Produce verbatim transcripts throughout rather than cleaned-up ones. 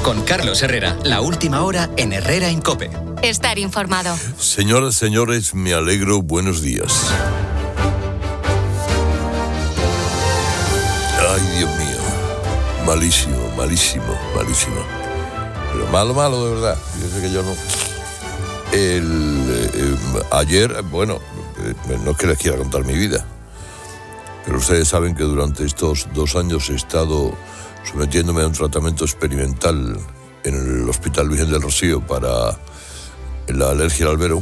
con Carlos Herrera. La última hora en Herrera en COPE. Estar informado. Señoras, señores, me alegro. Buenos días. Ay, Dios mío. Malísimo, malísimo, malísimo. Pero malo, malo, de verdad. Fíjense que yo no... El, eh, ayer, bueno, eh, no es que les quiera contar mi vida, pero ustedes saben que durante estos dos años he estado sometiéndome a un tratamiento experimental en el Hospital Virgen del Rocío para la alergia al albero.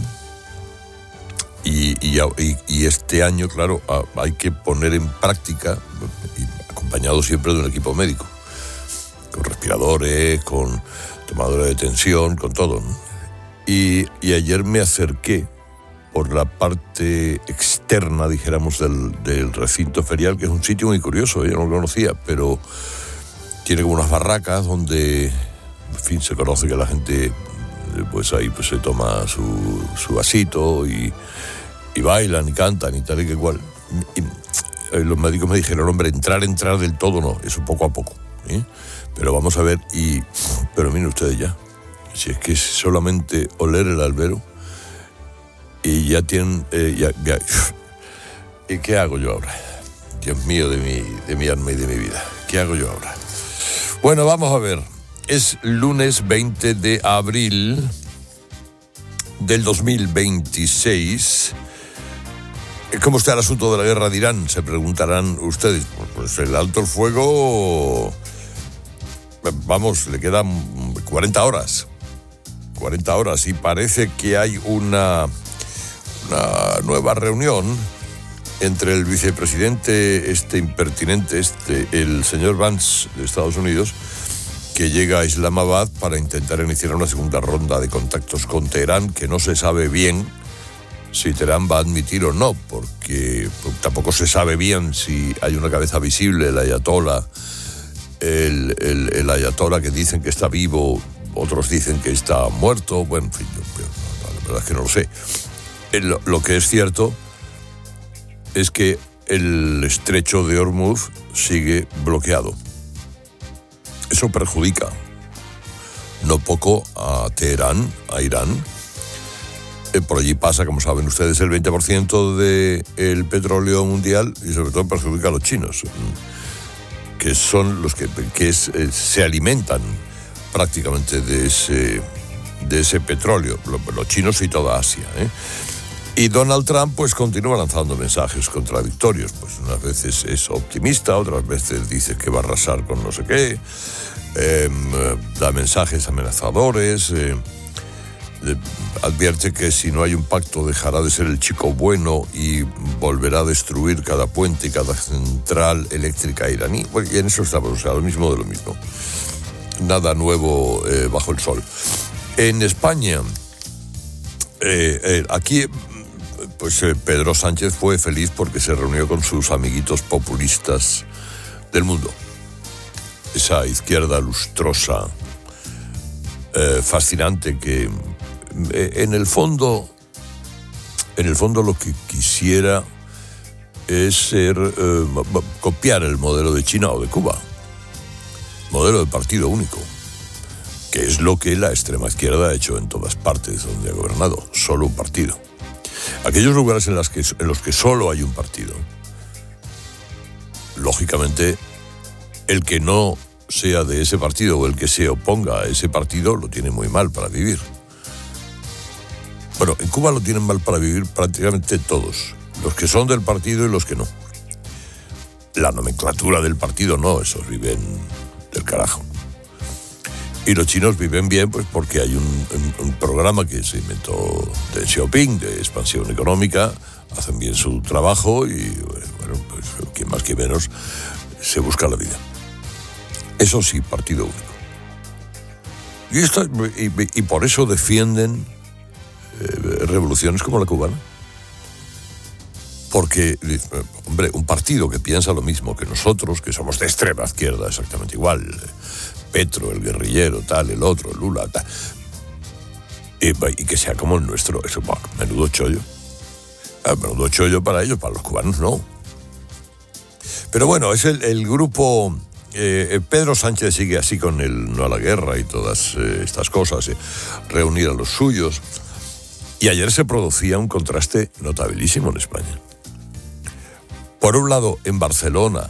Y, y, y, y este año, claro, hay que poner en práctica, acompañado siempre de un equipo médico, con respiradores, con tomadores de tensión, con todo, ¿no? Y, y ayer me acerqué por la parte externa, dijéramos, del, del recinto ferial, que es un sitio muy curioso, yo no lo conocía, pero tiene como unas barracas donde, en fin, se conoce que la gente, pues ahí pues se toma su, su vasito y, y bailan y cantan y tal y que cual. Y, y los médicos me dijeron, hombre, entrar, entrar del todo no, eso poco a poco, ¿eh? Pero vamos a ver, y pero miren ustedes ya, si es que es solamente oler el albero y ya tienen, eh, ya, ya, ¿y qué hago yo ahora? Dios mío, de mi, de mi alma y de mi vida, ¿qué hago yo ahora? Bueno, vamos a ver, es lunes veinte de abril del dos mil veintiséis. ¿Cómo está el asunto de la guerra de Irán? Se preguntarán ustedes. Pues el alto el fuego, vamos, le quedan cuarenta horas. cuarenta horas y parece que hay una, una nueva reunión entre el vicepresidente este impertinente, este, el señor Vance de Estados Unidos, que llega a Islamabad para intentar iniciar una segunda ronda de contactos con Teherán, que no se sabe bien si Teherán va a admitir o no, porque tampoco se sabe bien si hay una cabeza visible, el ayatolá, el, el, el ayatolá que dicen que está vivo. Otros dicen que está muerto. Bueno, en fin, yo, yo, la verdad es que no lo sé. El, lo que es cierto es que el estrecho de Hormuz sigue bloqueado. Eso perjudica no poco a Teherán, a Irán. Eh, por allí pasa, como saben ustedes, el veinte por ciento del petróleo mundial y sobre todo perjudica a los chinos, que son los que, que es, eh, se alimentan prácticamente de ese, de ese petróleo, los chinos y toda Asia, ¿eh? Y Donald Trump pues continúa lanzando mensajes contradictorios, pues unas veces es optimista, otras veces dice que va a arrasar con no sé qué, eh, da mensajes amenazadores, eh, de, advierte que si no hay un pacto dejará de ser el chico bueno y volverá a destruir cada puente y cada central eléctrica iraní. Bueno, y en eso estamos, o sea, lo mismo de lo mismo. Nada nuevo eh, bajo el sol. En España, eh, eh, aquí, pues eh, Pedro Sánchez fue feliz porque se reunió con sus amiguitos populistas del mundo. Esa izquierda lustrosa, eh, fascinante, que eh, en el fondo, en el fondo lo que quisiera es ser, eh, copiar el modelo de China o de Cuba. Modelo de partido único, que es lo que la extrema izquierda ha hecho en todas partes donde ha gobernado, solo un partido. Aquellos lugares en, las que, en los que solo hay un partido, lógicamente, el que no sea de ese partido o el que se oponga a ese partido lo tiene muy mal para vivir. Bueno, en Cuba lo tienen mal para vivir prácticamente todos, los que son del partido y los que no. La nomenclatura del partido no, esos viven del carajo. Y los chinos viven bien, pues porque hay un, un, un programa que se inventó Deng Xiaoping, de expansión económica, hacen bien su trabajo y, bueno, pues quien más que menos se busca la vida. Eso sí, partido único. Y, esto, y, y por eso defienden eh, revoluciones como la cubana. Porque, hombre, un partido que piensa lo mismo que nosotros, que somos de extrema izquierda exactamente igual, Petro, el guerrillero, tal, el otro, Lula, tal, y, y que sea como el nuestro, eso, bah, menudo chollo. Ah, menudo chollo para ellos, para los cubanos no. Pero bueno, es el, el grupo eh, Pedro Sánchez sigue así con el no a la guerra y todas eh, estas cosas, eh, reunir a los suyos. Y ayer se producía un contraste notabilísimo en España. Por un lado, en Barcelona,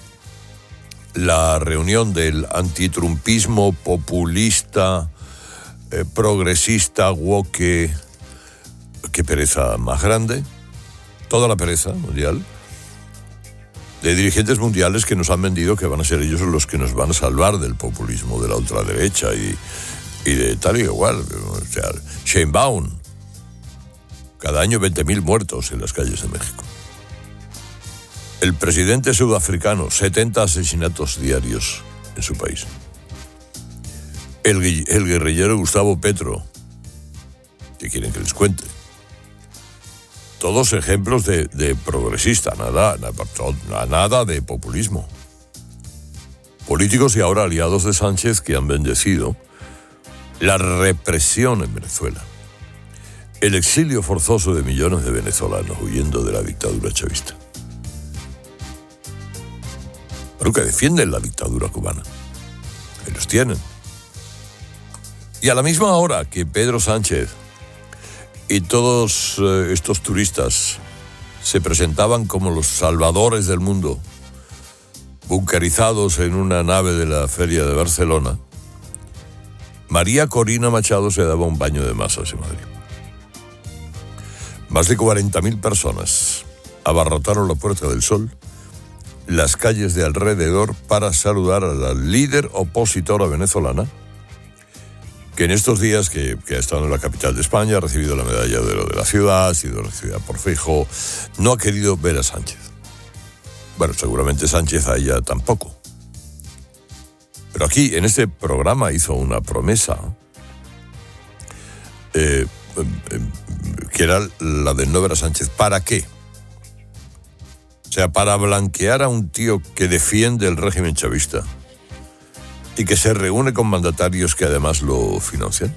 la reunión del antitrumpismo populista, eh, progresista, woke, qué pereza más grande, toda la pereza mundial, de dirigentes mundiales que nos han vendido que van a ser ellos los que nos van a salvar del populismo de la ultraderecha y, y de tal y igual. O sea, Sheinbaum, cada año veinte mil muertos en las calles de México. El presidente sudafricano, setenta asesinatos diarios en su país. El, el guerrillero Gustavo Petro, ¿qué quieren que les cuente? Todos ejemplos de, de progresista, nada, nada, nada de populismo. Políticos y ahora aliados de Sánchez que han bendecido la represión en Venezuela. El exilio forzoso de millones de venezolanos huyendo de la dictadura chavista. Pero que defienden la dictadura cubana. Ahí los tienen. Y a la misma hora que Pedro Sánchez y todos eh, estos turistas se presentaban como los salvadores del mundo, bunkerizados en una nave de la Feria de Barcelona, María Corina Machado se daba un baño de masas en Madrid. Más de cuarenta mil personas abarrotaron la Puerta del Sol, las calles de alrededor, para saludar a la líder opositora venezolana, que en estos días que, que ha estado en la capital de España, ha recibido la medalla de oro de la ciudad, ha sido recibida por Feijóo, no ha querido ver a Sánchez. Bueno, seguramente Sánchez a ella tampoco. Pero aquí, en este programa, hizo una promesa eh, eh, que era la de no ver a Sánchez. ¿Para qué? O sea, para blanquear a un tío que defiende el régimen chavista y que se reúne con mandatarios que además lo financian.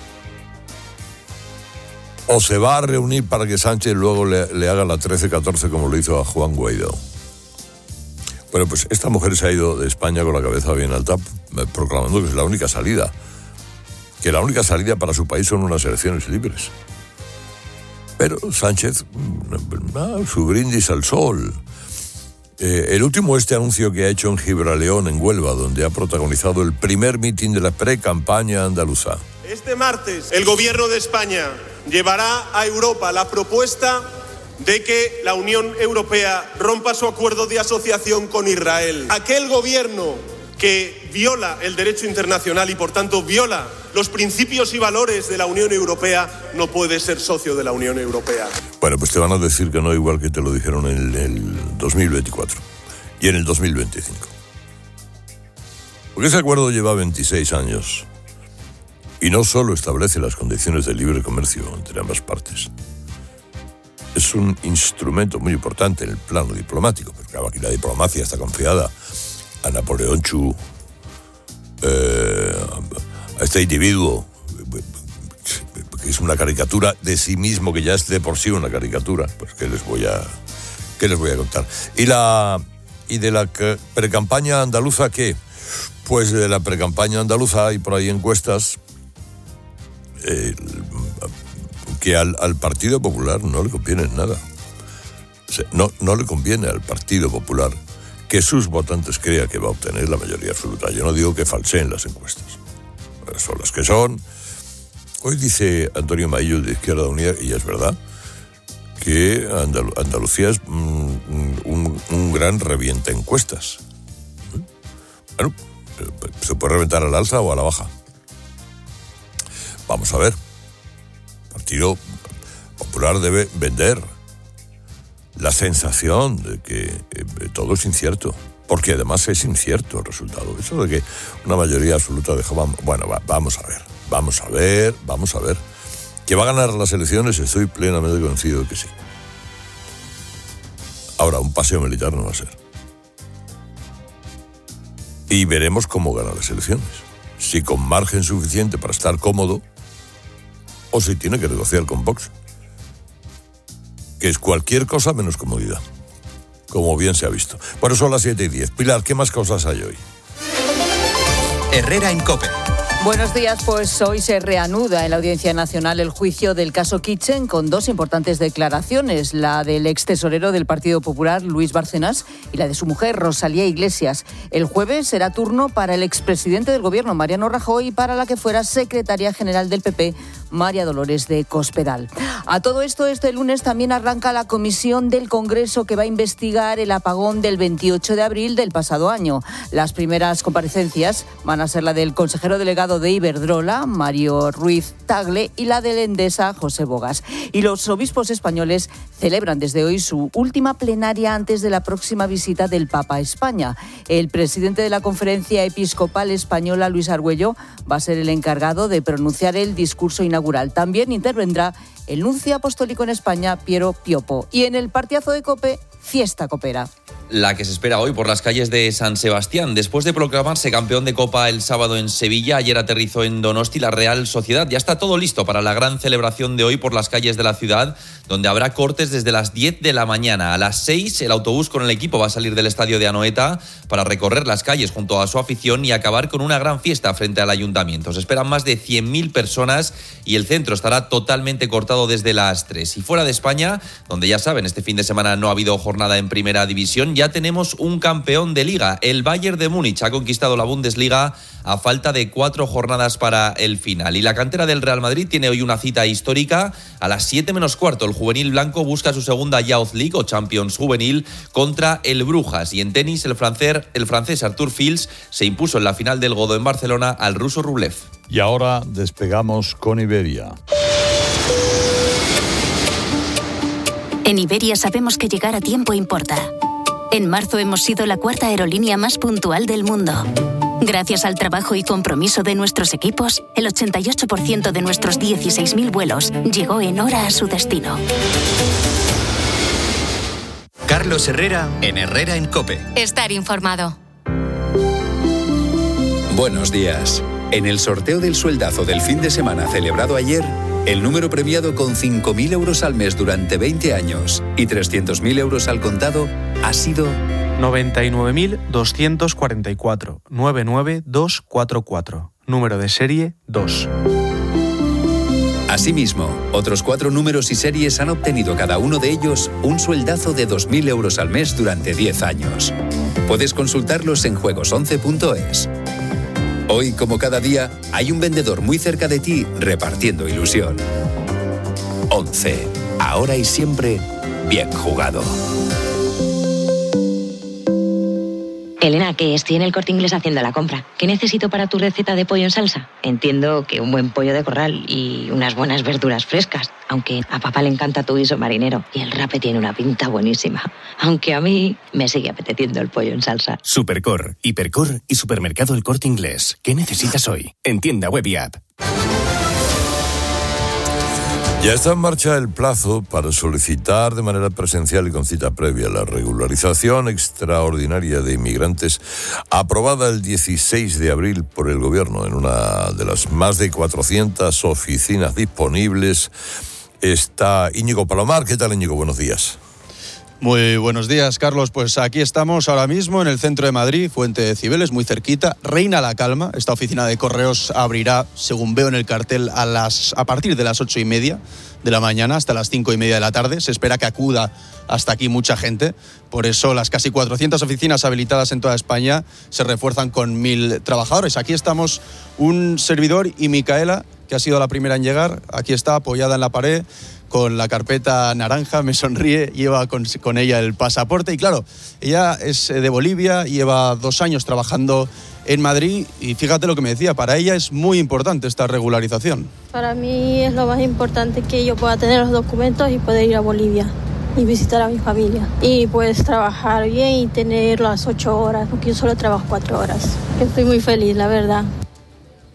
¿O se va a reunir para que Sánchez luego le, le haga la trece catorce como lo hizo a Juan Guaidó? Bueno, pues esta mujer se ha ido de España con la cabeza bien alta, proclamando que es la única salida. Que la única salida para su país son unas elecciones libres. Pero Sánchez, su brindis al sol. Eh, el último este anuncio que ha hecho en Gibraleón, en Huelva, donde ha protagonizado el primer mitin de la pre-campaña andaluza. Este martes, el gobierno de España llevará a Europa la propuesta de que la Unión Europea rompa su acuerdo de asociación con Israel. Aquel gobierno que viola el derecho internacional y, por tanto, viola los principios y valores de la Unión Europea, no puede ser socio de la Unión Europea. Bueno, pues te van a decir que no, igual que te lo dijeron en el dos mil veinticuatro y en el dos mil veinticinco. Porque ese acuerdo lleva veintiséis años y no solo establece las condiciones de libre comercio entre ambas partes. Es un instrumento muy importante en el plano diplomático, pero claro, aquí la diplomacia está confiada a Napoleón Chu, eh, a este individuo que es una caricatura de sí mismo, que ya es de por sí una caricatura. Pues qué les voy a qué les voy a contar. Y la y de la precampaña andaluza, ¿qué? Pues de la precampaña andaluza hay por ahí encuestas eh, que al, al Partido Popular no le conviene nada. O sea, no, no le conviene al Partido Popular que sus votantes crean que va a obtener la mayoría absoluta. Yo no digo que falseen las encuestas. Son las que son. Hoy dice Antonio Maillo de Izquierda Unida, y es verdad, que Andal- Andalucía es un, un, un gran revienta encuestas. Bueno, se puede reventar al alza o a la baja. Vamos a ver. El Partido Popular debe vender la sensación de que eh, todo es incierto, porque además es incierto el resultado. Eso de que una mayoría absoluta de Jovan, bueno, va, vamos a ver, vamos a ver, vamos a ver. ¿Que va a ganar las elecciones? Estoy plenamente convencido de que sí. Ahora, un paseo militar no va a ser. Y veremos cómo gana las elecciones. Si con margen suficiente para estar cómodo, o si tiene que negociar con Vox, que es cualquier cosa menos comodidad. como bien se ha visto. Bueno, son las siete y diez. Pilar, ¿qué más cosas hay hoy? Herrera en COPE. Buenos días, pues hoy se reanuda en la Audiencia Nacional el juicio del caso Kitchen con dos importantes declaraciones, la del ex tesorero del Partido Popular, Luis Bárcenas, y la de su mujer, Rosalía Iglesias. El jueves será turno para el expresidente del Gobierno, Mariano Rajoy, y para la que fuera secretaria general del P P, María Dolores de Cospedal. A todo esto, este lunes también arranca la comisión del Congreso que va a investigar el apagón del veintiocho de abril del pasado año. Las primeras comparecencias van a ser la del consejero delegado de Iberdrola, Mario Ruiz Tagle, y la del Endesa, José Bogas. Y los obispos españoles celebran desde hoy su última plenaria antes de la próxima visita del Papa a España. El presidente de la Conferencia Episcopal Española, Luis Argüello, va a ser el encargado de pronunciar el discurso inaugural. También intervendrá el nuncio apostólico en España, Piero Piopo. Y en el partidazo de COPE, fiesta copera. La que se espera hoy por las calles de San Sebastián. Después de proclamarse campeón de Copa el sábado en Sevilla, ayer aterrizó en Donosti la Real Sociedad. Ya está todo listo para la gran celebración de hoy por las calles de la ciudad, donde habrá cortes desde las diez de la mañana. A las seis, el autobús con el equipo va a salir del estadio de Anoeta para recorrer las calles junto a su afición y acabar con una gran fiesta frente al ayuntamiento. Se esperan más de cien mil personas y el centro estará totalmente cortado desde las tres. Y fuera de España, donde ya saben, este fin de semana no ha habido jornada en primera división, ya tenemos un campeón de Liga. El Bayern de Múnich ha conquistado la Bundesliga a falta de cuatro jornadas para el final. Y la cantera del Real Madrid tiene hoy una cita histórica. A las siete menos cuarto, el juvenil blanco busca su segunda Youth League o Champions juvenil contra el Brujas. Y en tenis, el francés, el francés Arthur Fils se impuso en la final del Godó en Barcelona al ruso Rublev. Y ahora despegamos con Iberia. En Iberia sabemos que llegar a tiempo importa. En marzo hemos sido la cuarta aerolínea más puntual del mundo. Gracias al trabajo y compromiso de nuestros equipos, el ochenta y ocho por ciento de nuestros dieciséis mil vuelos llegó en hora a su destino. Carlos Herrera en Herrera en COPE. Estar informado. Buenos días. En el sorteo del sueldazo del fin de semana celebrado ayer, el número premiado con cinco mil euros al mes durante veinte años y trescientos mil euros al contado ha sido noventa y nueve mil doscientos cuarenta y cuatro, noventa y nueve mil doscientos cuarenta y cuatro, número de serie dos. Asimismo, otros cuatro números y series han obtenido cada uno de ellos un sueldazo de dos mil euros al mes durante diez años. Puedes consultarlos en juegos once punto es. Hoy, como cada día, hay un vendedor muy cerca de ti repartiendo ilusión. once. Ahora y siempre, bien jugado. Elena, que estoy en el Corte Inglés haciendo la compra. ¿Qué necesito para tu receta de pollo en salsa? Entiendo que un buen pollo de corral y unas buenas verduras frescas. Aunque a papá le encanta tu guiso marinero y el rape tiene una pinta buenísima. Aunque a mí me sigue apeteciendo el pollo en salsa. Supercor, Hipercor y Supermercado El Corte Inglés. ¿Qué necesitas hoy? En tienda web y app. Ya está en marcha el plazo para solicitar de manera presencial y con cita previa la regularización extraordinaria de inmigrantes aprobada el dieciséis de abril por el Gobierno. En una de las más de cuatrocientas oficinas disponibles está Íñigo Palomar. ¿Qué tal, Íñigo? Buenos días. Muy buenos días, Carlos. Pues aquí estamos ahora mismo en el centro de Madrid, Fuente de Cibeles, muy cerquita. Reina la calma. Esta oficina de correos abrirá, según veo en el cartel, a, las, a partir de las ocho y media de la mañana hasta las cinco y media de la tarde. Se espera que acuda hasta aquí mucha gente. Por eso las casi cuatrocientas oficinas habilitadas en toda España se refuerzan con mil trabajadores. Aquí estamos un servidor y Micaela, que ha sido la primera en llegar. Aquí está apoyada en la pared, con la carpeta naranja, me sonríe, lleva con, con ella el pasaporte. Y claro, ella es de Bolivia, lleva dos años trabajando en Madrid y fíjate lo que me decía, para ella es muy importante esta regularización. Para mí es lo más importante que yo pueda tener los documentos y poder ir a Bolivia y visitar a mi familia. Y pues trabajar bien y tener las ocho horas, porque yo solo trabajo cuatro horas. Estoy muy feliz, la verdad.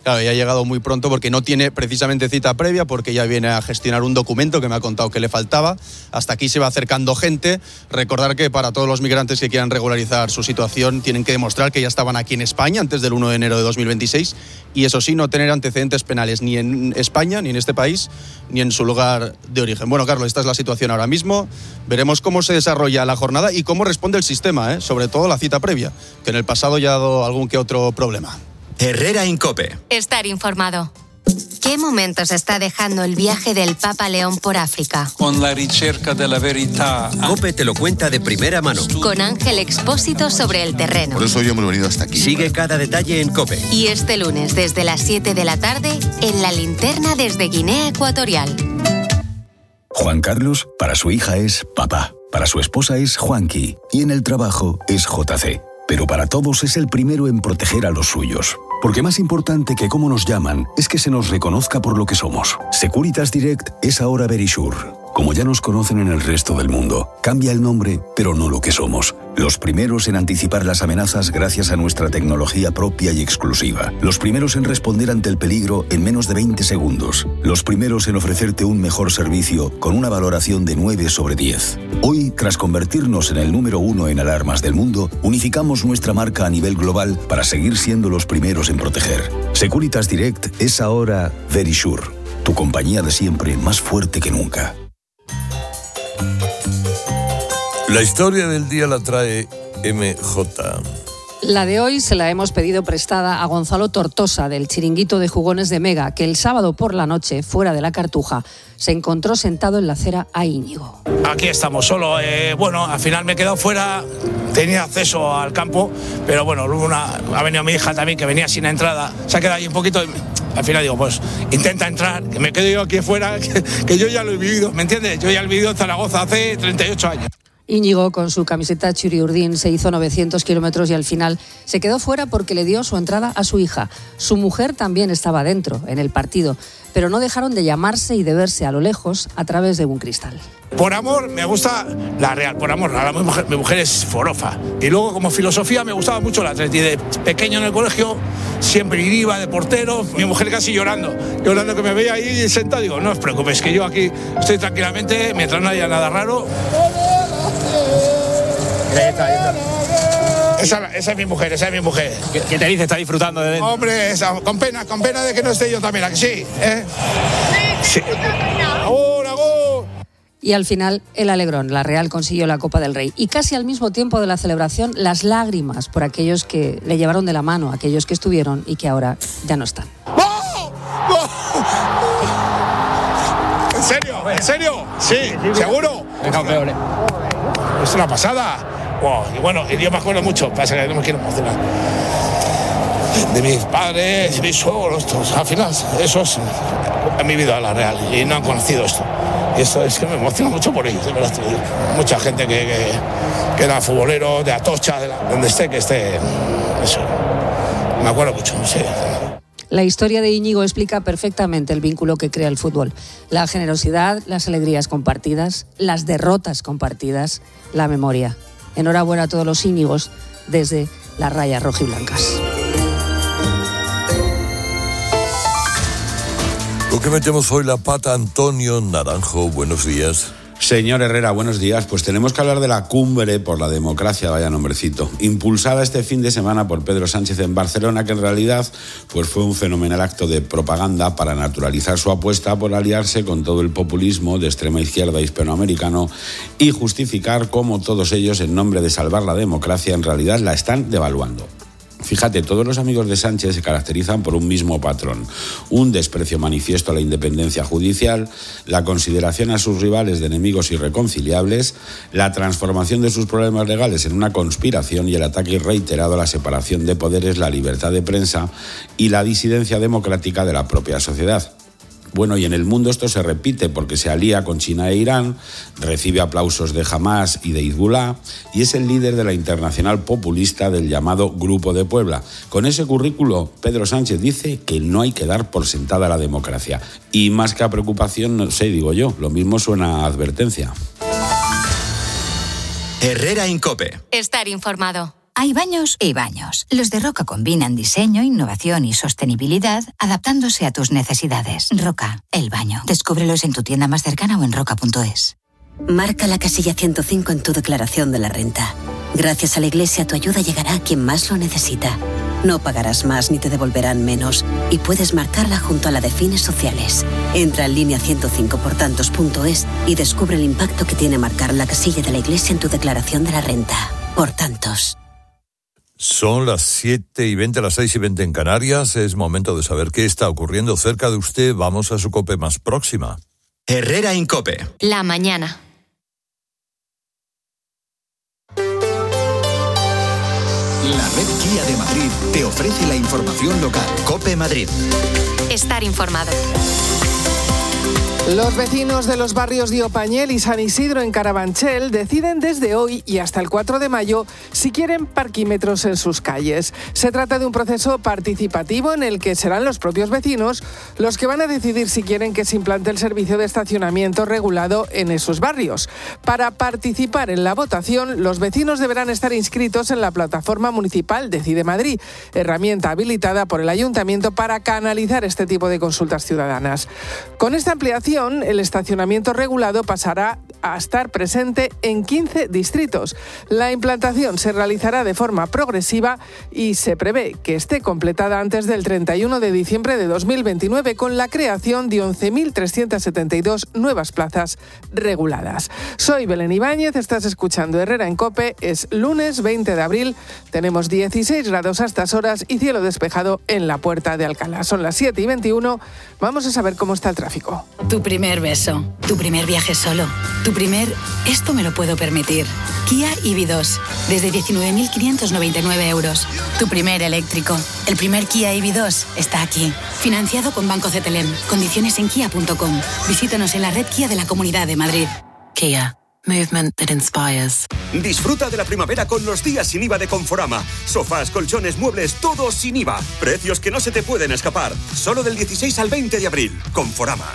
Claro, ya ha llegado muy pronto porque no tiene precisamente cita previa, porque ya viene a gestionar un documento que me ha contado que le faltaba. Hasta aquí se va acercando gente. Recordar que para todos los migrantes que quieran regularizar su situación tienen que demostrar que ya estaban aquí en España antes del uno de enero de dos mil veintiséis y eso sí, no tener antecedentes penales ni en España, ni en este país, ni en su lugar de origen. Bueno, Carlos, esta es la situación ahora mismo. Veremos cómo se desarrolla la jornada y cómo responde el sistema, ¿eh? Sobre todo la cita previa, que en el pasado ya ha dado algún que otro problema. Herrera en COPE. Estar informado. ¿Qué momentos está dejando el viaje del Papa León por África? Con la ricerca de la verità. COPE te lo cuenta de primera mano. Con Ángel Expósito sobre el terreno. Por eso yo me he venido hasta aquí. Sigue cada detalle en COPE. Y este lunes desde las siete de la tarde en La Linterna desde Guinea Ecuatorial. Juan Carlos, para su hija es papá. Para su esposa es Juanqui. Y en el trabajo es J C. Pero para todos es el primero en proteger a los suyos. Porque más importante que cómo nos llaman es que se nos reconozca por lo que somos. Securitas Direct es ahora Verisure. Como ya nos conocen en el resto del mundo, cambia el nombre, pero no lo que somos. Los primeros en anticipar las amenazas gracias a nuestra tecnología propia y exclusiva. Los primeros en responder ante el peligro en menos de veinte segundos. Los primeros en ofrecerte un mejor servicio con una valoración de nueve sobre diez. Hoy, tras convertirnos en el número uno en alarmas del mundo, unificamos nuestra marca a nivel global para seguir siendo los primeros en proteger. Securitas Direct es ahora Verisure, tu compañía de siempre más fuerte que nunca. La historia del día la trae M J. La de hoy se la hemos pedido prestada a Gonzalo Tortosa, del Chiringuito de Jugones de Mega, que el sábado por la noche, fuera de la Cartuja, se encontró sentado en la acera a Íñigo. Aquí estamos, solo. Eh, bueno, al final me he quedado fuera, tenía acceso al campo, pero bueno, una, ha venido mi hija también, que venía sin entrada, se ha quedado ahí un poquito. Y al final digo, pues intenta entrar, que me quedo yo aquí fuera, que, que yo ya lo he vivido, ¿me entiendes? Yo ya lo he vivido en Zaragoza hace treinta y ocho años. Íñigo, con su camiseta churiurdín, se hizo novecientos kilómetros y al final se quedó fuera porque le dio su entrada a su hija. Su mujer también estaba dentro, en el partido, pero no dejaron de llamarse y de verse a lo lejos a través de un cristal. Por amor me gusta la Real, por amor, la, mi, mujer, mi mujer es forofa. Y luego como filosofía me gustaba mucho la Atleti. De pequeño en el colegio siempre iba de portero, mi mujer casi llorando, llorando que me veía ahí sentado. Digo, no os preocupéis, que yo aquí estoy tranquilamente, mientras no haya nada raro. Esa, esa es mi mujer, esa es mi mujer. ¿Qué, qué te dice? ¿Está disfrutando de dentro? Hombre, esa, con pena, con pena de que no esté yo también, ¿a que sí? ¿Eh? Sí. Ahora, ahora. Y al final, el alegrón, la Real consiguió la Copa del Rey. Y casi al mismo tiempo de la celebración, las lágrimas por aquellos que le llevaron de la mano, aquellos que estuvieron y que ahora ya no están. ¡Oh! ¡Oh! ¿En serio? ¿En serio? Sí, ¿seguro? Es una pasada. Wow. Y bueno, y yo me acuerdo mucho, pasa que no me quiero emocionar, de mis padres, mis suegros, al final, eso es, han vivido a la Real y no han conocido esto. Y esto es que me emociona mucho por ellos, de verdad te digo. Mucha gente que, que, que era futbolero, de Atocha, de la, donde esté, que esté, eso, me acuerdo mucho, sí. La historia de Íñigo explica perfectamente el vínculo que crea el fútbol. La generosidad, las alegrías compartidas, las derrotas compartidas, la memoria. Enhorabuena a todos los Íñigos desde las rayas rojiblancas. ¿Con qué metemos hoy la pata? Antonio Naranjo, buenos días. Señor Herrera, buenos días. Pues tenemos que hablar de la cumbre por la democracia, vaya nombrecito, impulsada este fin de semana por Pedro Sánchez en Barcelona, que en realidad pues fue un fenomenal acto de propaganda para naturalizar su apuesta por aliarse con todo el populismo de extrema izquierda hispanoamericano y justificar cómo todos ellos, en nombre de salvar la democracia, en realidad la están devaluando. Fíjate, todos los amigos de Sánchez se caracterizan por un mismo patrón: un desprecio manifiesto a la independencia judicial, la consideración a sus rivales de enemigos irreconciliables, la transformación de sus problemas legales en una conspiración y el ataque reiterado a la separación de poderes, la libertad de prensa y la disidencia democrática de la propia sociedad. Bueno, y en el mundo esto se repite porque se alía con China e Irán, recibe aplausos de Hamás y de Hezbollah y es el líder de la internacional populista del llamado Grupo de Puebla. Con ese currículo, Pedro Sánchez dice que no hay que dar por sentada la democracia. Y más que a preocupación, no sé, digo yo, lo mismo suena a advertencia. Herrera en COPE. Estar informado. Hay baños y baños. Los de Roca combinan diseño, innovación y sostenibilidad, adaptándose a tus necesidades. Roca, el baño. Descúbrelos en tu tienda más cercana o en roca punto es. Marca la casilla ciento cinco en tu declaración de la renta. Gracias a la Iglesia, tu ayuda llegará a quien más lo necesita. No pagarás más ni te devolverán menos. Y puedes marcarla junto a la de fines sociales. Entra en línea ciento cinco por tantos punto es y descubre el impacto que tiene marcar la casilla de la Iglesia en tu declaración de la renta. Por tantos. Son las siete y veinte, las seis y veinte en Canarias. Es momento de saber qué está ocurriendo cerca de usted. Vamos a su COPE más próxima. Herrera Incope. La mañana. La red Kia de Madrid te ofrece la información local. COPE Madrid. Estar informado. Los vecinos de los barrios de Opañel y San Isidro en Carabanchel deciden desde hoy y hasta el cuatro de mayo si quieren parquímetros en sus calles. Se trata de un proceso participativo en el que serán los propios vecinos los que van a decidir si quieren que se implante el servicio de estacionamiento regulado en esos barrios. Para participar en la votación, los vecinos deberán estar inscritos en la plataforma municipal Decide Madrid, herramienta habilitada por el Ayuntamiento para canalizar este tipo de consultas ciudadanas. Con esta ampliación, el estacionamiento regulado pasará a estar presente en quince distritos. La implantación se realizará de forma progresiva y se prevé que esté completada antes del treinta y uno de diciembre de dos mil veintinueve con la creación de once mil trescientas setenta y dos nuevas plazas reguladas. Soy Belén Ibáñez, estás escuchando Herrera en COPE, es lunes veinte de abril, tenemos dieciséis grados a estas horas y cielo despejado en la Puerta de Alcalá. Son las siete y veintiuno, vamos a saber cómo está el tráfico. Tu primer beso, tu primer viaje solo, tu primer esto me lo puedo permitir. Kia E V dos, desde diecinueve mil quinientos noventa y nueve euros. Tu primer eléctrico, el primer Kia E V dos está aquí. Financiado con Banco Cetelem, condiciones en kia punto com. Visítanos en la red Kia de la Comunidad de Madrid. Kia. Movement that inspires. Disfruta de la primavera con los días sin I V A de Conforama. Sofás, colchones, muebles, todo sin I V A. Precios que no se te pueden escapar. Solo del dieciséis al veinte de abril. Conforama.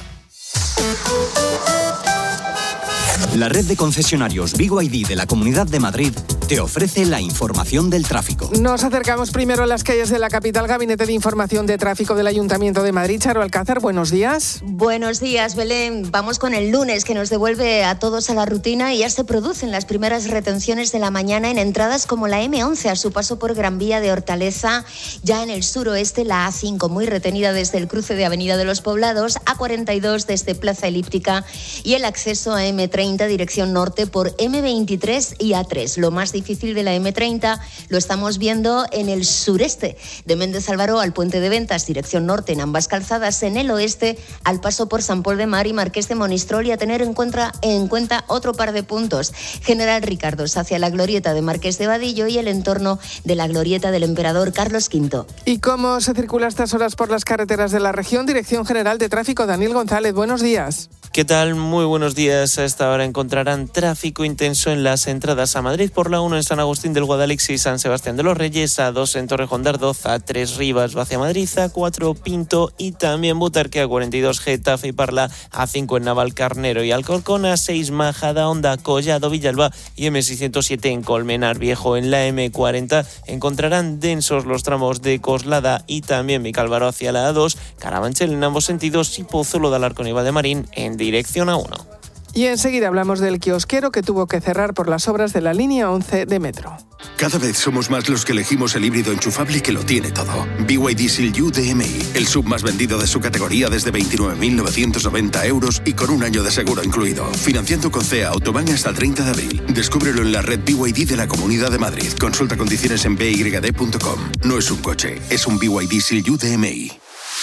La red de concesionarios B Y D de la Comunidad de Madrid te ofrece la información del tráfico. Nos acercamos primero a las calles de la capital. Gabinete de Información de Tráfico del Ayuntamiento de Madrid. Charo Alcázar, buenos días. Buenos días, Belén. Vamos con el lunes, que nos devuelve a todos a la rutina, y ya se producen las primeras retenciones de la mañana en entradas como la eme once a su paso por Gran Vía de Hortaleza. Ya en el suroeste, la a cinco muy retenida desde el cruce de Avenida de los Poblados, a cuarenta y dos desde Plaza Elíptica y el acceso a eme treinta dirección norte por eme veintitrés y a tres. Lo más difícil de la eme treinta lo estamos viendo en el sureste, de Méndez Álvaro al Puente de Ventas, dirección norte en ambas calzadas. En el oeste, al paso por San Pol de Mar y Marqués de Monistrol, y a tener en cuenta, en cuenta otro par de puntos. General Ricardos hacia la glorieta de Marqués de Vadillo y el entorno de la glorieta del Emperador Carlos quinto. ¿Y cómo se circula a estas horas por las carreteras de la región? Dirección General de Tráfico, Daniel González, buenos días. ¿Qué tal? Muy buenos días. A esta hora encontrarán tráfico intenso en las entradas a Madrid por la uno en San Agustín del Guadalix y San Sebastián de los Reyes, a dos en Torrejón de Ardoz, a tres Rivas hacia Madrid, a cuatro Pinto y también Butarque, a cuarenta y dos Getafe y Parla, a cinco en Navalcarnero y Alcorcón, a seis Majada, Honda, Collado, Villalba y eme seiscientos siete en Colmenar Viejo. En la eme cuarenta encontrarán densos los tramos de Coslada y también Vicálvaro hacia la a dos, Carabanchel en ambos sentidos y Pozuelo de Alarcón y Valdemarín en dirección a uno. Y enseguida hablamos del kiosquero que tuvo que cerrar por las obras de la línea once de metro. Cada vez somos más los que elegimos el híbrido enchufable que lo tiene todo. B Y D Seal U de eme i, el sub más vendido de su categoría desde veintinueve mil novecientos noventa euros y con un año de seguro incluido. Financiando con C E A Autobank hasta el treinta de abril. Descúbrelo en la red B Y D de la Comunidad de Madrid. Consulta condiciones en b y d punto com. No es un coche, es un B Y D Seal U de eme i.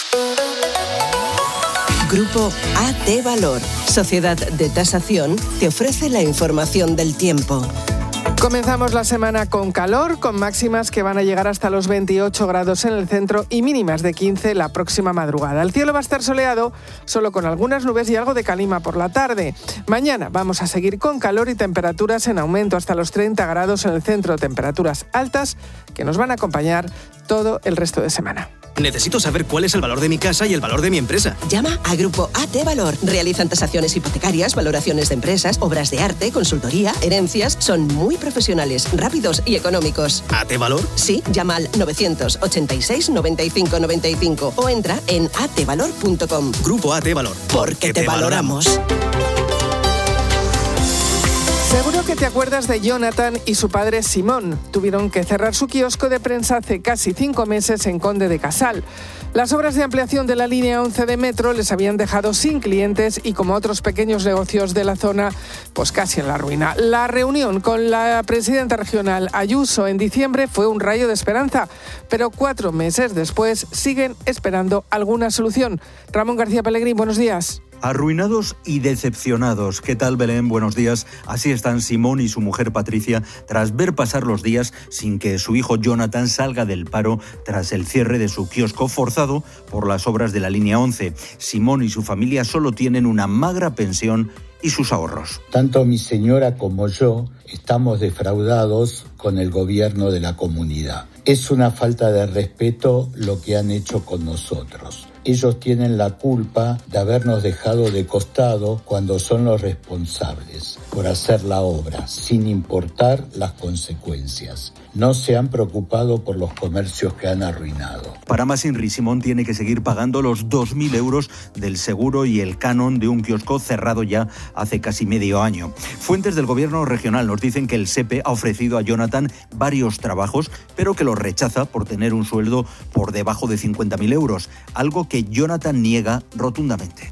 Grupo A T Valor, Sociedad de Tasación, te ofrece la información del tiempo. Comenzamos la semana con calor, con máximas que van a llegar hasta los veintiocho grados en el centro y mínimas de quince la próxima madrugada. El cielo va a estar soleado, solo con algunas nubes y algo de calima por la tarde. Mañana vamos a seguir con calor y temperaturas en aumento hasta los treinta grados en el centro, temperaturas altas que nos van a acompañar todo el resto de semana. Necesito saber cuál es el valor de mi casa y el valor de mi empresa. Llama a Grupo A T Valor. Realizan tasaciones hipotecarias, valoraciones de empresas, obras de arte, consultoría, herencias. Son muy profesionales, rápidos y económicos. ¿A T Valor? Sí, llama al novecientos ochenta y seis noventa y cinco noventa y cinco o entra en a t valor punto com. Grupo A T Valor. Porque te valoramos. Seguro que te acuerdas de Jonathan y su padre Simón. Tuvieron que cerrar su kiosco de prensa hace casi cinco meses en Conde de Casal. Las obras de ampliación de la línea once de metro les habían dejado sin clientes y, como otros pequeños negocios de la zona, pues casi en la ruina. La reunión con la presidenta regional Ayuso en diciembre fue un rayo de esperanza, pero cuatro meses después siguen esperando alguna solución. Ramón García Pellegrín, buenos días. Arruinados y decepcionados. ¿Qué tal, Belén? Buenos días. Así están Simón y su mujer Patricia tras ver pasar los días sin que su hijo Jonathan salga del paro tras el cierre de su kiosco forzado por las obras de la línea once. Simón y su familia solo tienen una magra pensión y sus ahorros. Tanto mi señora como yo estamos defraudados con el gobierno de la comunidad. Es una falta de respeto lo que han hecho con nosotros. Ellos tienen la culpa de habernos dejado de costado cuando son los responsables por hacer la obra, sin importar las consecuencias. No se han preocupado por los comercios que han arruinado. Para más Inri, Simón tiene que seguir pagando los dos mil euros del seguro y el canon de un kiosco cerrado ya hace casi medio año. Fuentes del gobierno regional nos dicen que el SEPE ha ofrecido a Jonathan varios trabajos, pero que los rechaza por tener un sueldo por debajo de cincuenta mil euros, algo que Jonathan niega rotundamente.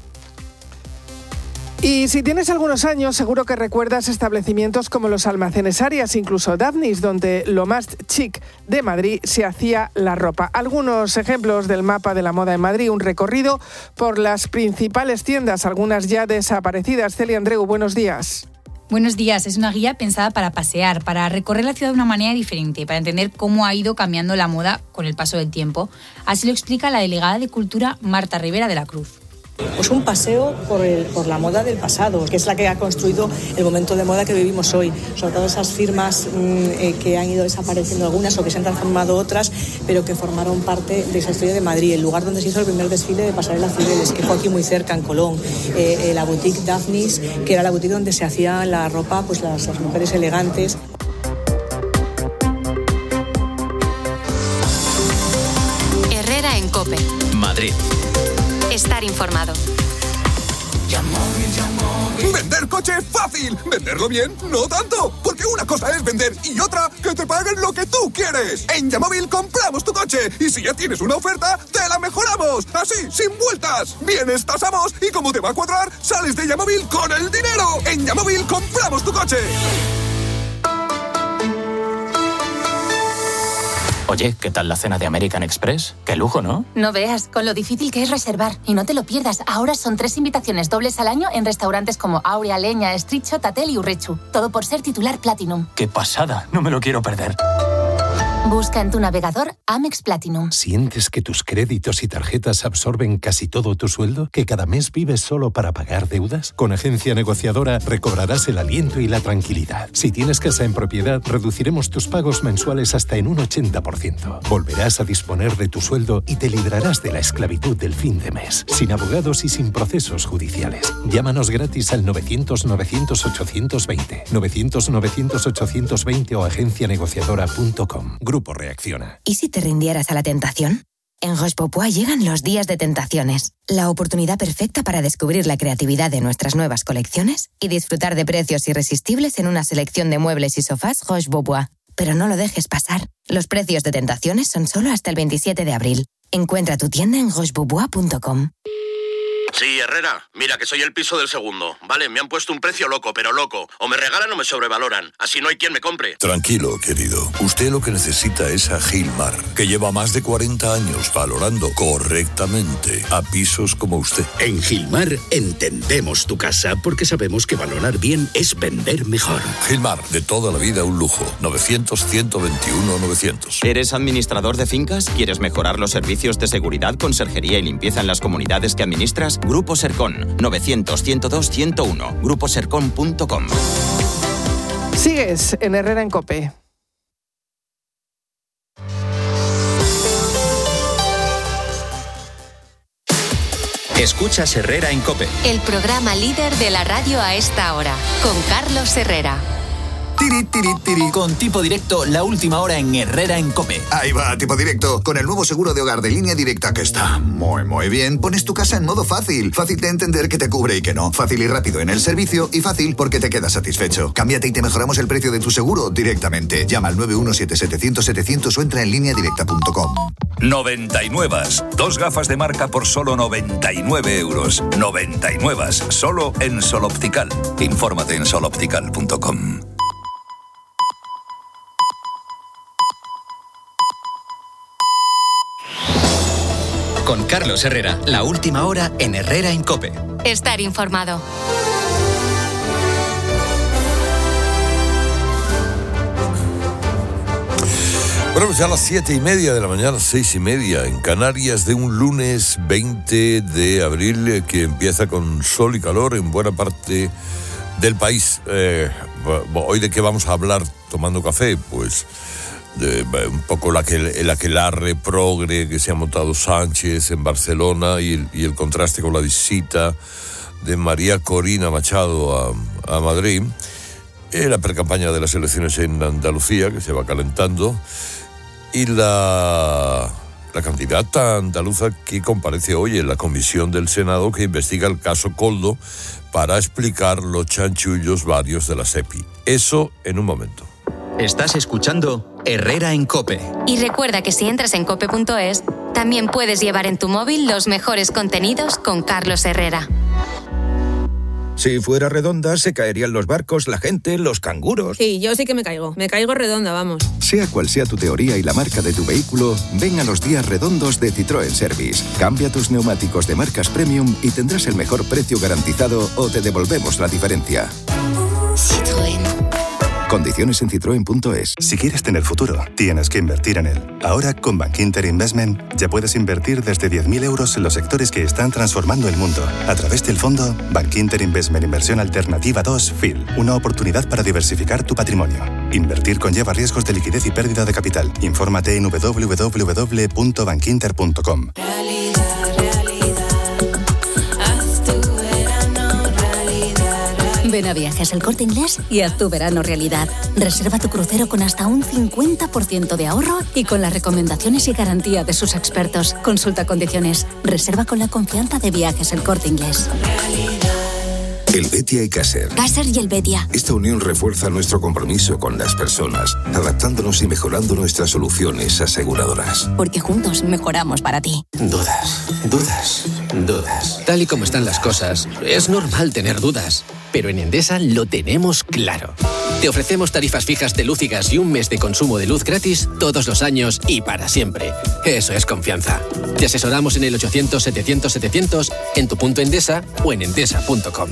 Y si tienes algunos años, seguro que recuerdas establecimientos como los Almacenes Arias, incluso Daphnis, donde lo más chic de Madrid se hacía la ropa. Algunos ejemplos del mapa de la moda en Madrid, un recorrido por las principales tiendas, algunas ya desaparecidas. Celia Andreu, buenos días. Buenos días, es una guía pensada para pasear, para recorrer la ciudad de una manera diferente, para entender cómo ha ido cambiando la moda con el paso del tiempo. Así lo explica la delegada de Cultura, Marta Rivera de la Cruz. Pues un paseo por, el, por la moda del pasado, que es la que ha construido el momento de moda que vivimos hoy. Sobre todo esas firmas mmm, eh, que han ido desapareciendo algunas o que se han transformado otras, pero que formaron parte de esa historia de Madrid, el lugar donde se hizo el primer desfile de Pasarela Cibeles, que fue aquí muy cerca, en Colón. Eh, eh, la boutique Daphnis, que era la boutique donde se hacía la ropa, pues las, las mujeres elegantes. Herrera en COPE. Madrid. Estar informado. Vender coche es fácil. Venderlo bien, no tanto. Porque una cosa es vender y otra que te paguen lo que tú quieres. En Yamóvil compramos tu coche y si ya tienes una oferta, te la mejoramos. Así, sin vueltas. Vienes, tasamos y como te va a cuadrar, sales de Yamóvil con el dinero. En Yamóvil compramos tu coche. Oye, ¿qué tal la cena de American Express? Qué lujo, ¿no? No veas, con lo difícil que es reservar. Y no te lo pierdas, ahora son tres invitaciones dobles al año en restaurantes como Aurea, Leña, Estricho, Tatel y Urrechu. Todo por ser titular Platinum. ¡Qué pasada! No me lo quiero perder. Busca en tu navegador Amex Platinum. ¿Sientes que tus créditos y tarjetas absorben casi todo tu sueldo? ¿Que cada mes vives solo para pagar deudas? Con Agencia Negociadora recobrarás el aliento y la tranquilidad. Si tienes casa en propiedad, reduciremos tus pagos mensuales hasta en un ochenta por ciento. Volverás a disponer de tu sueldo y te librarás de la esclavitud del fin de mes, sin abogados y sin procesos judiciales. Llámanos gratis al novecientos novecientos ochocientos veinte, novecientos novecientos ochocientos veinte o agencia negociadora punto com. Grupo Reacciona. ¿Y si te rindieras a la tentación? En Roche Bobois llegan los días de tentaciones, la oportunidad perfecta para descubrir la creatividad de nuestras nuevas colecciones y disfrutar de precios irresistibles en una selección de muebles y sofás Roche Bobois. Pero no lo dejes pasar. Los precios de tentaciones son solo hasta el veintisiete de abril. Encuentra tu tienda en roche bobois punto com. Sí, Herrera, mira que soy el piso del segundo. Vale, me han puesto un precio loco, pero loco. O me regalan o me sobrevaloran. Así no hay quien me compre. Tranquilo, querido. Usted lo que necesita es a Gilmar, que lleva más de cuarenta años valorando correctamente a pisos como usted. En Gilmar entendemos tu casa porque sabemos que valorar bien es vender mejor. Gilmar, de toda la vida un lujo. novecientos, ciento veintiuno, novecientos. ¿Eres administrador de fincas? ¿Quieres mejorar los servicios de seguridad, conserjería y limpieza en las comunidades que administras? Grupo Sercon, novecientos, ciento dos, ciento uno, grupo sercon punto com. Sigues en Herrera en COPE. Escuchas Herrera en COPE. El programa líder de la radio a esta hora, con Carlos Herrera. Tiri, tiri, tiri. Con Tipo Directo, la última hora en Herrera en COPE. Ahí va, Tipo Directo. Con el nuevo seguro de hogar de Línea Directa, que está muy, muy bien, pones tu casa en modo fácil. Fácil de entender que te cubre y que no. Fácil y rápido en el servicio y fácil porque te quedas satisfecho. Cámbiate y te mejoramos el precio de tu seguro directamente. Llama al nueve uno siete setecientos setecientos o entra en línea directa punto com. noventa y nueve. Dos gafas de marca por solo noventa y nueve euros. noventa y nueve. Solo en Sol Optical. Infórmate en sol optical punto com. Con Carlos Herrera, la última hora en Herrera en COPE. Estar informado. Bueno, pues ya a las siete y media de la mañana, seis y media, en Canarias, de un lunes veinte de abril, que empieza con sol y calor en buena parte del país. Eh, hoy, ¿de qué vamos a hablar tomando café? Pues de, un poco la que el aquelarre progre que se ha montado Sánchez en Barcelona y el, y el contraste con la visita de María Corina Machado a, a Madrid, eh, la precampaña de las elecciones en Andalucía, que se va calentando, y la, la candidata andaluza que comparece hoy en la comisión del Senado que investiga el caso Koldo para explicar los chanchullos varios de la SEPI. Eso en un momento. Estás escuchando Herrera en COPE. Y recuerda que si entras en cope punto es, también puedes llevar en tu móvil los mejores contenidos con Carlos Herrera. Si fuera redonda, se caerían los barcos, la gente, los canguros. Sí, yo sí que me caigo. Me caigo redonda, vamos. Sea cual sea tu teoría y la marca de tu vehículo, ven a los días redondos de Citroën Service. Cambia tus neumáticos de marcas premium y tendrás el mejor precio garantizado o te devolvemos la diferencia. Citroën. Condiciones en citroen punto es. Si quieres tener futuro, tienes que invertir en él. Ahora, con Bankinter Investment, ya puedes invertir desde diez mil euros en los sectores que están transformando el mundo. A través del fondo Bankinter Investment Inversión Alternativa dos F I L. Una oportunidad para diversificar tu patrimonio. Invertir conlleva riesgos de liquidez y pérdida de capital. Infórmate en doble u doble u doble u punto bankinter punto com. Ven a Viajes El Corte Inglés y haz tu verano realidad. Reserva tu crucero con hasta un cincuenta por ciento de ahorro y con las recomendaciones y garantía de sus expertos. Consulta condiciones. Reserva con la confianza de Viajes El Corte Inglés. Helvetia y Caser. Caser y Helvetia. Esta unión refuerza nuestro compromiso con las personas, adaptándonos y mejorando nuestras soluciones aseguradoras. Porque juntos mejoramos para ti. Dudas, dudas, dudas. Tal y como están las cosas, es normal tener dudas. Pero en Endesa lo tenemos claro. Te ofrecemos tarifas fijas de luz y gas y un mes de consumo de luz gratis todos los años y para siempre. Eso es confianza. Te asesoramos en el ochocientos setecientos setecientos, en tu punto Endesa o en endesa punto com.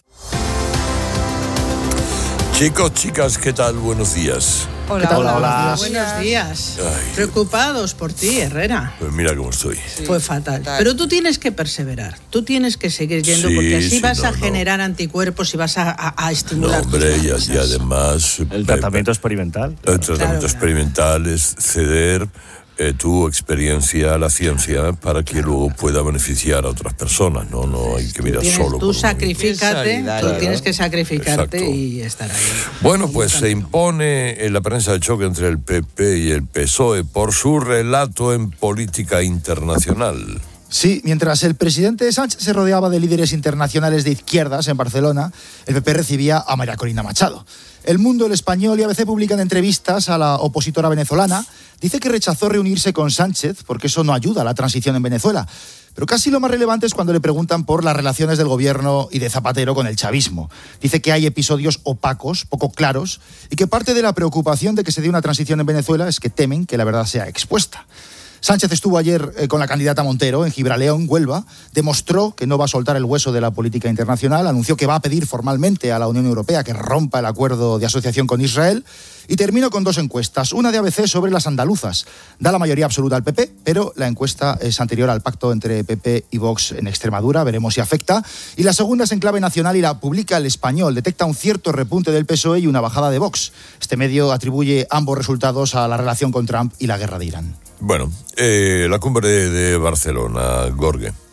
Chicos, chicas, ¿qué tal? Buenos días. Hola, tal? hola, hola. Buenos días. Ay, Preocupados por ti, Herrera. pues mira cómo estoy. Sí, Fue fatal. fatal. Pero tú tienes que perseverar. Tú tienes que seguir yendo Sí, porque así sí, vas no, a no. generar anticuerpos y vas a, a, a No, estimular. hombre, y, y además... El tratamiento experimental. El tratamiento Claro, experimental es ceder eh, tu experiencia a la ciencia para que luego pueda beneficiar a otras personas, ¿no? No hay que mirar Tienes- solo. tú por- sacrifícate, tú Claro. tienes que sacrificarte Exacto. y estar ahí. Bueno, pues se impone en la prensa el choque entre el P P y el P S O E por su relato en política internacional. Sí, mientras el presidente Sánchez se rodeaba de líderes internacionales de izquierdas en Barcelona, el P P recibía a María Corina Machado. El Mundo, El Español y A B C publican entrevistas a la opositora venezolana. Dice que rechazó reunirse con Sánchez porque eso no ayuda a la transición en Venezuela. Pero casi lo más relevante es cuando le preguntan por las relaciones del gobierno y de Zapatero con el chavismo. Dice que hay episodios opacos, poco claros, y que parte de la preocupación de que se dé una transición en Venezuela es que temen que la verdad sea expuesta. Sánchez estuvo ayer eh, con la candidata Montero en Gibraleón, Huelva, demostró que no va a soltar el hueso de la política internacional, anunció que va a pedir formalmente a la Unión Europea que rompa el acuerdo de asociación con Israel y terminó con dos encuestas, una de A B C sobre las andaluzas. Da la mayoría absoluta al P P, pero la encuesta es anterior al pacto entre P P y Vox en Extremadura, veremos si afecta, y la segunda es en clave nacional y la publica El Español, detecta un cierto repunte del P S O E y una bajada de Vox. Este medio atribuye ambos resultados a la relación con Trump y la guerra de Irán. Bueno, eh, la cumbre de Barcelona, Gorge.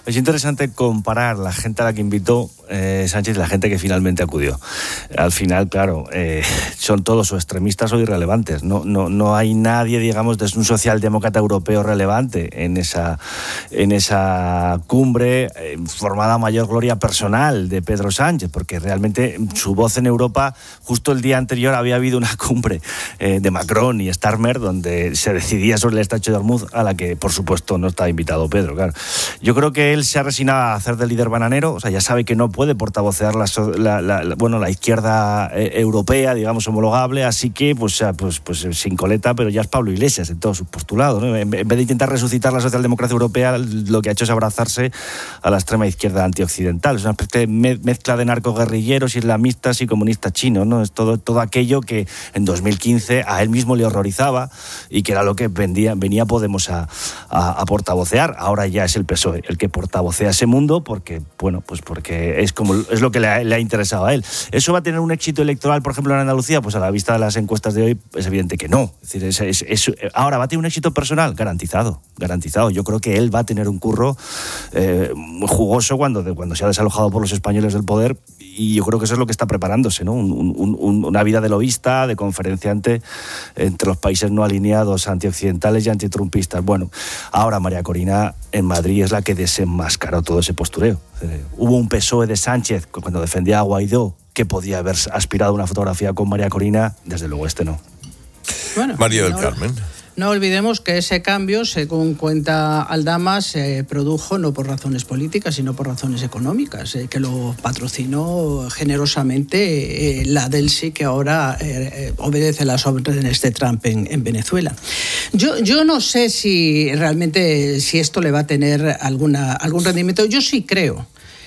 Es interesante comparar la gente a la que invitó eh, Sánchez y la gente que finalmente acudió. Al final, claro, eh, son todos o extremistas o irrelevantes. No, no, no hay nadie, digamos, de un socialdemócrata europeo relevante en esa, en esa cumbre eh, formada a mayor gloria personal de Pedro Sánchez, porque realmente su voz en Europa, justo el día anterior había habido una cumbre eh, de Macron y Starmer donde se decidía sobre el estrecho de Hormuz, a la que, por supuesto, no estaba invitado Pedro, claro. Yo creo que él se ha resignado a hacer de líder bananero, o sea, ya sabe que no puede portavocear la, la, la, la, bueno, la izquierda eh, europea, digamos, homologable, así que, pues, pues, pues sin coleta, pero ya es Pablo Iglesias en todos sus postulados, ¿no? En vez de intentar resucitar la socialdemocracia europea, lo que ha hecho es abrazarse a la extrema izquierda antioccidental. Es una especie de mezcla de narcoguerrilleros, islamistas y comunistas chinos, ¿no? Es todo, todo aquello que en dos mil quince a él mismo le horrorizaba y que era lo que vendía, venía Podemos a, a, a portavocear. Ahora ya es el P S O E el que portavocea ese mundo porque, bueno, pues porque es como es lo que le ha, le ha interesado a él. ¿Eso va a tener un éxito electoral, por ejemplo, en Andalucía? Pues a la vista de las encuestas de hoy es evidente que no. Es decir, es, es, es, ahora, ¿va a tener un éxito personal? Garantizado, garantizado. Yo creo que él va a tener un curro eh, jugoso cuando, de, cuando se ha desalojado por los españoles del poder, y yo creo que eso es lo que está preparándose, ¿no? Un, un, un, una vida de lobista, de conferenciante entre los países no alineados, antioccidentales y antitrumpistas. Bueno, ahora María Corina en Madrid es la que desenmascaró todo ese postureo. Eh, hubo un P S O E de Sánchez cuando defendía a Guaidó que podía haber aspirado a una fotografía con María Corina, desde luego este no. Bueno, María del no, Carmen. No olvidemos que ese cambio, según cuenta Aldama, se produjo no por razones políticas, sino por razones económicas, eh, que lo patrocinó generosamente eh, la Delsi, que ahora eh, obedece las órdenes de Trump en, en Venezuela. Yo, yo no sé si realmente si esto le va a tener alguna, algún rendimiento. Yo sí creo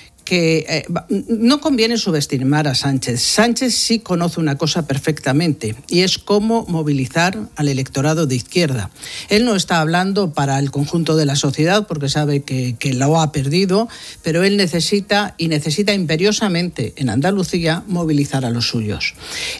que eh, no conviene subestimar a Sánchez. Sánchez sí conoce una cosa perfectamente, y es cómo movilizar al electorado de izquierda. Él no está hablando para el conjunto de la sociedad, porque sabe que, que lo ha perdido, pero él necesita, y necesita imperiosamente en Andalucía, movilizar a los suyos.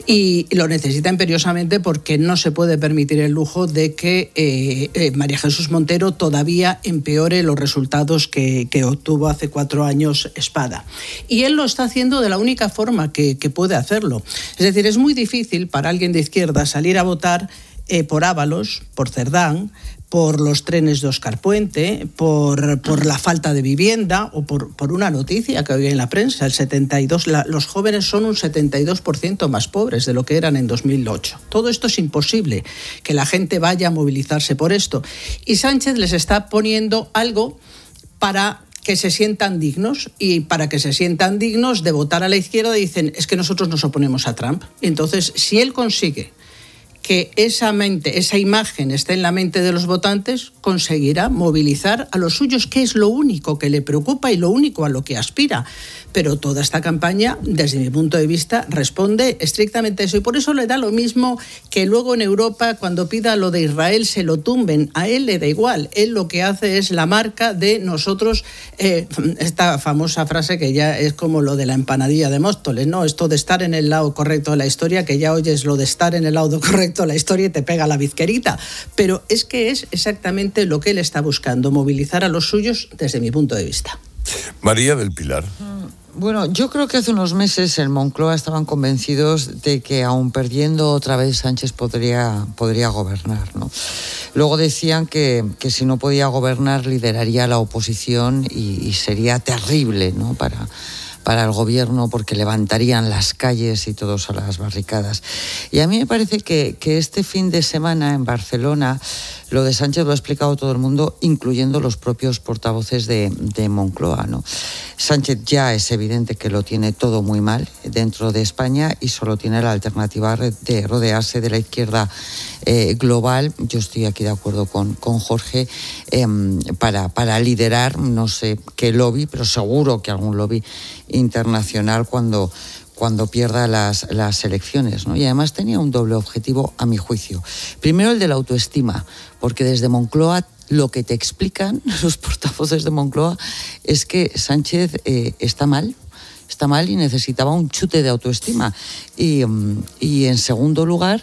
Y lo necesita imperiosamente porque no se puede permitir el lujo de que eh, eh, María Jesús Montero todavía empeore los resultados que, que obtuvo hace cuatro años España. Y él lo está haciendo de la única forma que, que puede hacerlo. Es decir, es muy difícil para alguien de izquierda salir a votar eh, por Ábalos, por Cerdán, por los trenes de Óscar Puente, por, por la falta de vivienda o por, por una noticia que había en la prensa. El setenta y dos, la, los jóvenes son un setenta y dos por ciento más pobres de lo que eran en dos mil ocho. Todo esto es imposible, que la gente vaya a movilizarse por esto. Y Sánchez les está poniendo algo para que se sientan dignos, y para que se sientan dignos de votar a la izquierda dicen, es que nosotros nos oponemos a Trump. Entonces, si él consigue que esa mente, esa imagen esté en la mente de los votantes, conseguirá movilizar a los suyos, que es lo único que le preocupa y lo único a lo que aspira. Pero toda esta campaña, desde mi punto de vista, responde estrictamente a eso. Y por eso le da lo mismo que luego en Europa, cuando pida lo de Israel, se lo tumben. A él le da igual. Él lo que hace es la marca de nosotros, eh, esta famosa frase que ya es como lo de la empanadilla de Móstoles, ¿no? Esto de estar en el lado correcto de la historia, que ya oyes lo de estar en el lado correcto de la historia y te pega la bizquerita. Pero es que es exactamente lo que él está buscando, movilizar a los suyos desde mi punto de vista. María del Pilar. Bueno, yo creo que hace unos meses en Moncloa estaban convencidos de que aun perdiendo otra vez Sánchez podría, podría gobernar, ¿no? Luego decían que, que si no podía gobernar lideraría la oposición y, y sería terrible, ¿no? para... para el gobierno, porque levantarían las calles y todos a las barricadas. Y a mí me parece que, que este fin de semana en Barcelona lo de Sánchez lo ha explicado todo el mundo, incluyendo los propios portavoces de, de Moncloa, ¿no? Sánchez ya es evidente que lo tiene todo muy mal dentro de España y solo tiene la alternativa de rodearse de la izquierda eh, global. Yo estoy aquí de acuerdo con, con Jorge, eh, para, para liderar, no sé qué lobby, pero seguro que algún lobby internacional cuando, cuando pierda las, las elecciones, ¿no? Y además tenía un doble objetivo, a mi juicio. Primero, el de la autoestima, porque desde Moncloa lo que te explican los portavoces de Moncloa es que Sánchez eh, está mal, está mal y necesitaba un chute de autoestima. Y, y en segundo lugar,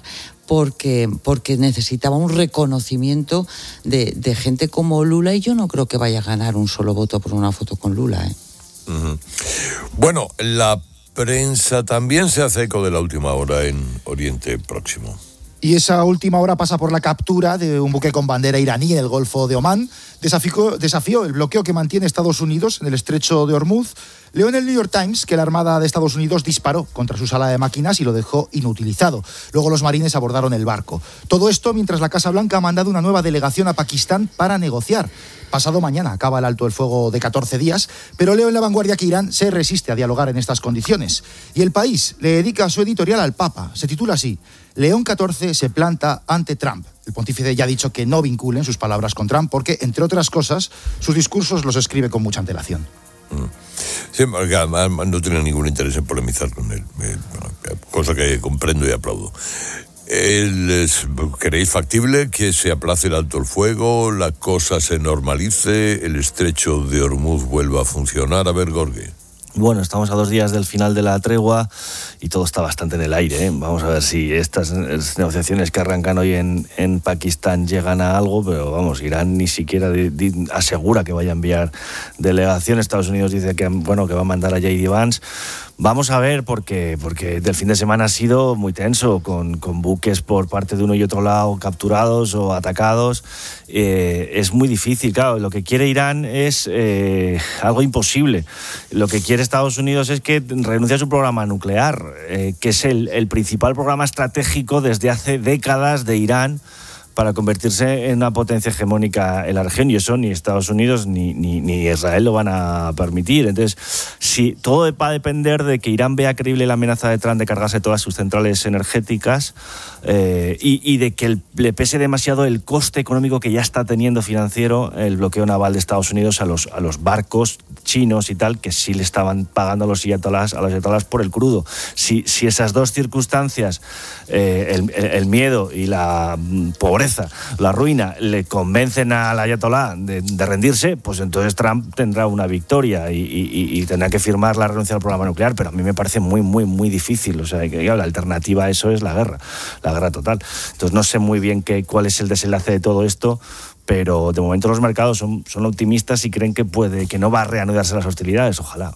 porque, porque necesitaba un reconocimiento de, de gente como Lula, y yo no creo que vaya a ganar un solo voto por una foto con Lula, ¿eh? Uh-huh. Bueno, la prensa también se hace eco de la última hora en Oriente Próximo. Y esa última hora pasa por la captura de un buque con bandera iraní en el Golfo de Omán. Desafió, desafió el bloqueo que mantiene Estados Unidos en el estrecho de Hormuz. Leo en el New York Times que la Armada de Estados Unidos disparó contra su sala de máquinas y lo dejó inutilizado. Luego los marines abordaron el barco. Todo esto mientras la Casa Blanca ha mandado una nueva delegación a Pakistán para negociar. Pasado mañana acaba el alto el fuego de catorce días, pero leo en La Vanguardia que Irán se resiste a dialogar en estas condiciones. Y El País le dedica su editorial al Papa. Se titula así: León catorce se planta ante Trump. El pontífice ya ha dicho que no vinculen sus palabras con Trump porque, entre otras cosas, sus discursos los escribe con mucha antelación. Sí, porque además no tiene ningún interés en polemizar con él, cosa que comprendo y aplaudo. ¿Creéis factible que se aplace el alto el fuego, la cosa se normalice, el estrecho de Hormuz vuelva a funcionar? A ver, Gorge. Bueno, estamos a dos días del final de la tregua y todo está bastante en el aire, ¿eh? Vamos a ver si estas negociaciones que arrancan hoy en, en Pakistán llegan a algo, pero vamos, Irán ni siquiera di, di, asegura que vaya a enviar delegación. Estados Unidos dice que, bueno, que va a mandar a J D Vance. Vamos a ver, porque, porque del fin de semana ha sido muy tenso, con, con buques por parte de uno y otro lado capturados o atacados. Eh, es muy difícil, claro. Lo que quiere Irán es eh, algo imposible. Lo que quiere Estados Unidos es que renuncie a su programa nuclear, eh, que es el, el principal programa estratégico desde hace décadas de Irán para convertirse en una potencia hegemónica en la región, y eso ni Estados Unidos ni, ni, ni Israel lo van a permitir. Entonces, si todo va a depender de que Irán vea creíble la amenaza de Trump de cargarse todas sus centrales energéticas eh, y, y de que el, le pese demasiado el coste económico que ya está teniendo financiero el bloqueo naval de Estados Unidos a los, a los barcos chinos y tal, que sí le estaban pagando a los ayatolás, a los ayatolás por el crudo. Si, si esas dos circunstancias, eh, el, el, el miedo y la pobreza, la ruina, le convencen al ayatolá de, de rendirse, pues entonces Trump tendrá una victoria y, y, y tendrá que firmar la renuncia al programa nuclear, pero a mí me parece muy, muy, muy difícil. O sea, que, la alternativa a eso es la guerra, la guerra total. Entonces no sé muy bien qué, cuál es el desenlace de todo esto, pero de momento los mercados son, son optimistas y creen que puede, que no va a reanudarse las hostilidades, ojalá.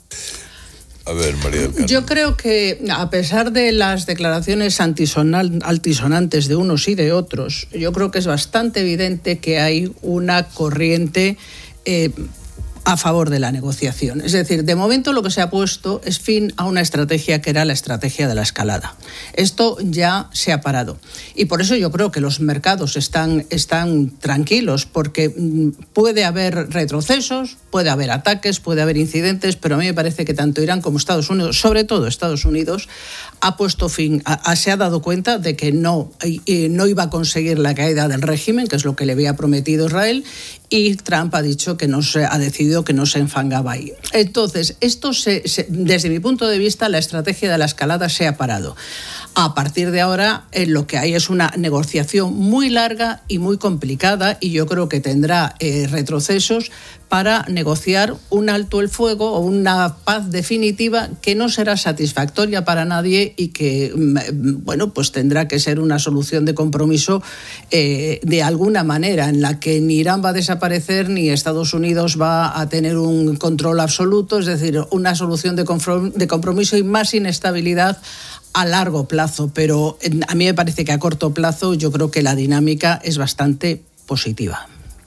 A ver, María del Carmen. Yo creo que, a pesar de las declaraciones antisonal, altisonantes de unos y de otros, yo creo que es bastante evidente que hay una corriente eh, a favor de la negociación. Es decir, de momento lo que se ha puesto es fin a una estrategia que era la estrategia de la escalada. Esto ya se ha parado. Y por eso yo creo que los mercados están, están tranquilos, porque puede haber retrocesos, puede haber ataques, puede haber incidentes, pero a mí me parece que tanto Irán como Estados Unidos, sobre todo Estados Unidos, ha puesto fin, a, a, se ha dado cuenta de que no, y, no iba a conseguir la caída del régimen, que es lo que le había prometido Israel, y Trump ha dicho que no se ha decidido que no se enfangaba ahí. Entonces, esto se, se, desde mi punto de vista, la estrategia de la escalada se ha parado. A partir de ahora, eh, lo que hay es una negociación muy larga y muy complicada, y yo creo que tendrá eh, retrocesos para negociar un alto el fuego o una paz definitiva que no será satisfactoria para nadie y que, bueno, pues tendrá que ser una solución de compromiso eh, de alguna manera, en la que ni Irán va a desaparecer ni Estados Unidos va a tener un control absoluto, es decir, una solución de compromiso y más inestabilidad a largo plazo, pero a mí me parece que a corto plazo yo creo que la dinámica es bastante positiva.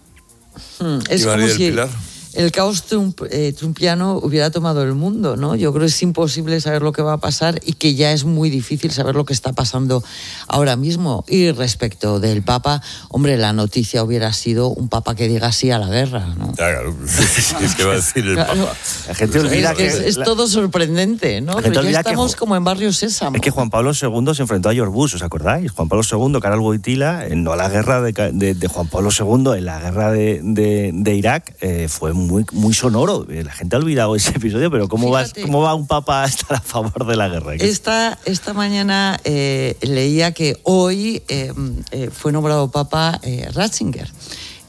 Hmm, es como si el, el caos trump, eh, trumpiano hubiera tomado el mundo, ¿no? Yo creo que es imposible saber lo que va a pasar y que ya es muy difícil saber lo que está pasando ahora mismo. Y respecto del Papa, hombre, la noticia hubiera sido un Papa que diga sí a la guerra, ¿no? Claro, es que va a decir el claro. Papa. La gente olvida es, que... es, es la... todo sorprendente, ¿no? Pero ya estamos que, como en Barrio Sésamo. Es que Juan Pablo segundo se enfrentó a George Bush, ¿os acordáis? Juan Pablo segundo, Karol Wojtyla, no a la guerra de, de, de Juan Pablo segundo, en la guerra de, de, de Irak, eh, fue muy, muy sonoro. La gente ha olvidado ese episodio, pero ¿cómo, va, cómo va un papa a estar a favor de la guerra? Esta, esta mañana eh, leía que hoy eh, eh, fue nombrado papa eh, Ratzinger.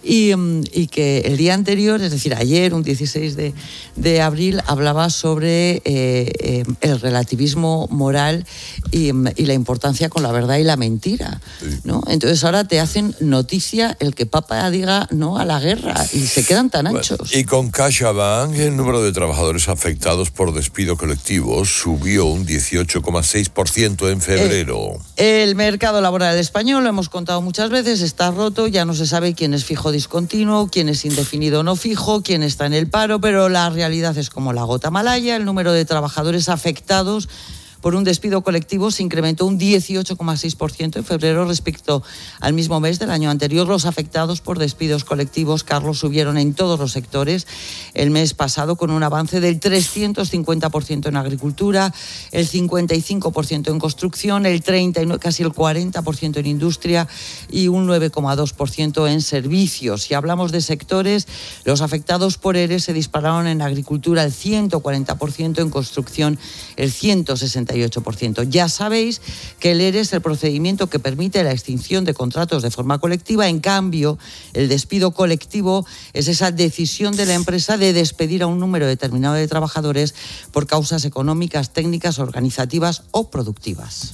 y, y que el día anterior, es decir, ayer, un dieciséis de abril, hablaba sobre eh, eh, el relativismo moral y, y la importancia con la verdad y la mentira, ¿no? Entonces ahora te hacen noticia el que Papa diga no a la guerra y se quedan tan anchos. Bueno, y con CaixaBank el número de trabajadores afectados por despido colectivo subió un dieciocho coma seis por ciento en febrero. Eh, el mercado laboral español, lo hemos contado muchas veces, está roto, ya no se sabe quién es fijo discontinuo, quién es indefinido no fijo, quién está en el paro, pero la realidad es como la gota malaya. El número de trabajadores afectados por un despido colectivo se incrementó un dieciocho coma seis por ciento en febrero respecto al mismo mes del año anterior. Los afectados por despidos colectivos, Carlos, subieron en todos los sectores el mes pasado, con un avance del trescientos cincuenta por ciento en agricultura, el cincuenta y cinco por ciento en construcción, el treinta y nueve, casi el cuarenta por ciento en industria y un nueve coma dos por ciento en servicios. Si hablamos de sectores, los afectados por ERE se dispararon en agricultura el ciento cuarenta por ciento, en construcción el ciento sesenta y ocho por ciento. Ya sabéis que el ERE es el procedimiento que permite la extinción de contratos de forma colectiva. En cambio, el despido colectivo es esa decisión de la empresa de despedir a un número determinado de trabajadores por causas económicas, técnicas, organizativas o productivas.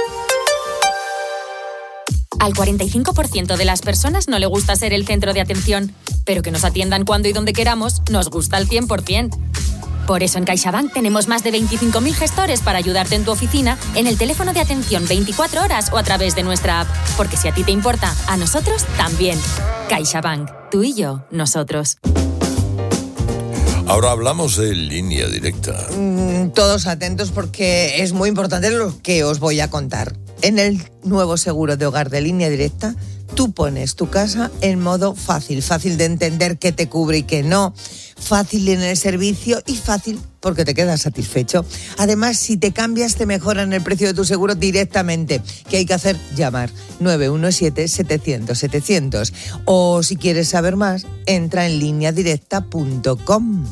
Al cuarenta y cinco por ciento de las personas no le gusta ser el centro de atención, pero que nos atiendan cuando y donde queramos nos gusta al cien por ciento. Por eso en CaixaBank tenemos más de veinticinco mil gestores para ayudarte en tu oficina, en el teléfono de atención veinticuatro horas o a través de nuestra app. Porque si a ti te importa, a nosotros también. CaixaBank. Tú y yo, nosotros. Ahora hablamos de Línea Directa. Mm, todos atentos porque es muy importante lo que os voy a contar. En el nuevo seguro de hogar de Línea Directa, tú pones tu casa en modo fácil, fácil de entender qué te cubre y qué no, fácil en el servicio y fácil porque te quedas satisfecho. Además, si te cambias, te mejoran el precio de tu seguro directamente. ¿Qué hay que hacer? Llamar nueve uno siete, setecientos, setecientos. O si quieres saber más, entra en línea directa punto com.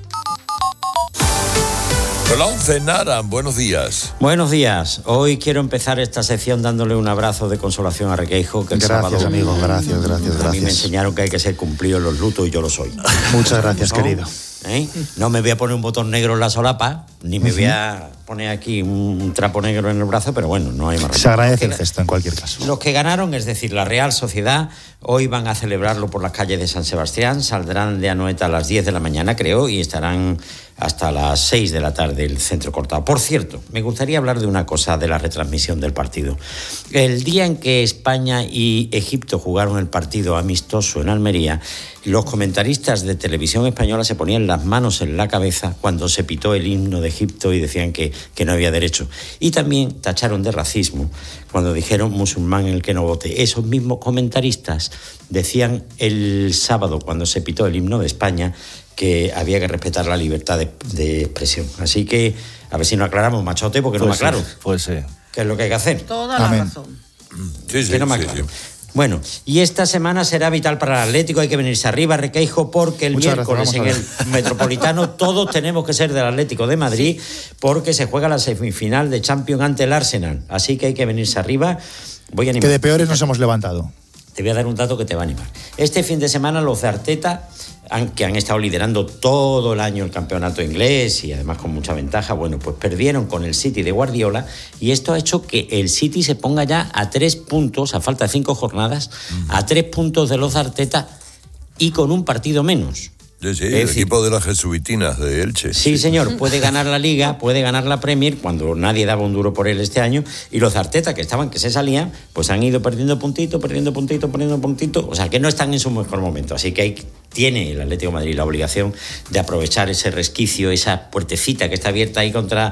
Hola, once Nara, buenos días. Buenos días. Hoy quiero empezar esta sección dándole un abrazo de consolación a Requeijo, que el gracias, sábado... amigo, gracias, gracias, gracias. A mí me enseñaron que hay que ser cumplido en los lutos y yo lo soy. Muchas gracias, ¿No? querido. ¿Eh? No me voy a poner un botón negro en la solapa, ni me uh-huh. voy a poner aquí un trapo negro en el brazo, pero bueno, no hay más remedio. Se agradece el gesto en cualquier caso. Los que ganaron, es decir, la Real Sociedad, hoy van a celebrarlo por las calles de San Sebastián, saldrán de Anoeta a las diez de la mañana, creo, y estarán hasta las seis de la tarde el centro cortado. Por cierto, me gustaría hablar de una cosa de la retransmisión del partido. El día en que España y Egipto jugaron el partido amistoso en Almería, los comentaristas de televisión española se ponían las manos en la cabeza cuando se pitó el himno de Egipto y decían que, que no había derecho. Y también tacharon de racismo cuando dijeron musulmán el que no vote. Esos mismos comentaristas decían el sábado, cuando se pitó el himno de España, que había que respetar la libertad de, de expresión. Así que, a ver si nos aclaramos, machote, porque pues no me aclaro. Sí, pues sí. ¿Qué es lo que hay que hacer? Toda Amén. La razón. Sí, sí, que no me sí, aclaro. sí. Bueno, y esta semana será vital para el Atlético, hay que venirse arriba, Requeijo, porque el Muchas miércoles en el Metropolitano todos tenemos que ser del Atlético de Madrid, porque se juega la semifinal de Champions ante el Arsenal. Así que hay que venirse arriba. Voy a animar. Que de peores nos hemos levantado. Te voy a dar un dato que te va a animar. Este fin de semana los de Arteta, han, que han estado liderando todo el año el campeonato inglés y además con mucha ventaja, bueno, pues perdieron con el City de Guardiola y esto ha hecho que el City se ponga ya a tres puntos, a falta de cinco jornadas, a tres puntos de los de Arteta y con un partido menos. Sí, sí, el decir, equipo de las jesuitinas de Elche. Sí, sí, señor, puede ganar la Liga, puede ganar la Premier, cuando nadie daba un duro por él este año, y los de Arteta, que estaban, que se salían, pues han ido perdiendo puntito, perdiendo puntito, perdiendo puntito, o sea, que no están en su mejor momento, así que hay, tiene el Atlético de Madrid la obligación de aprovechar ese resquicio, esa puertecita que está abierta ahí contra...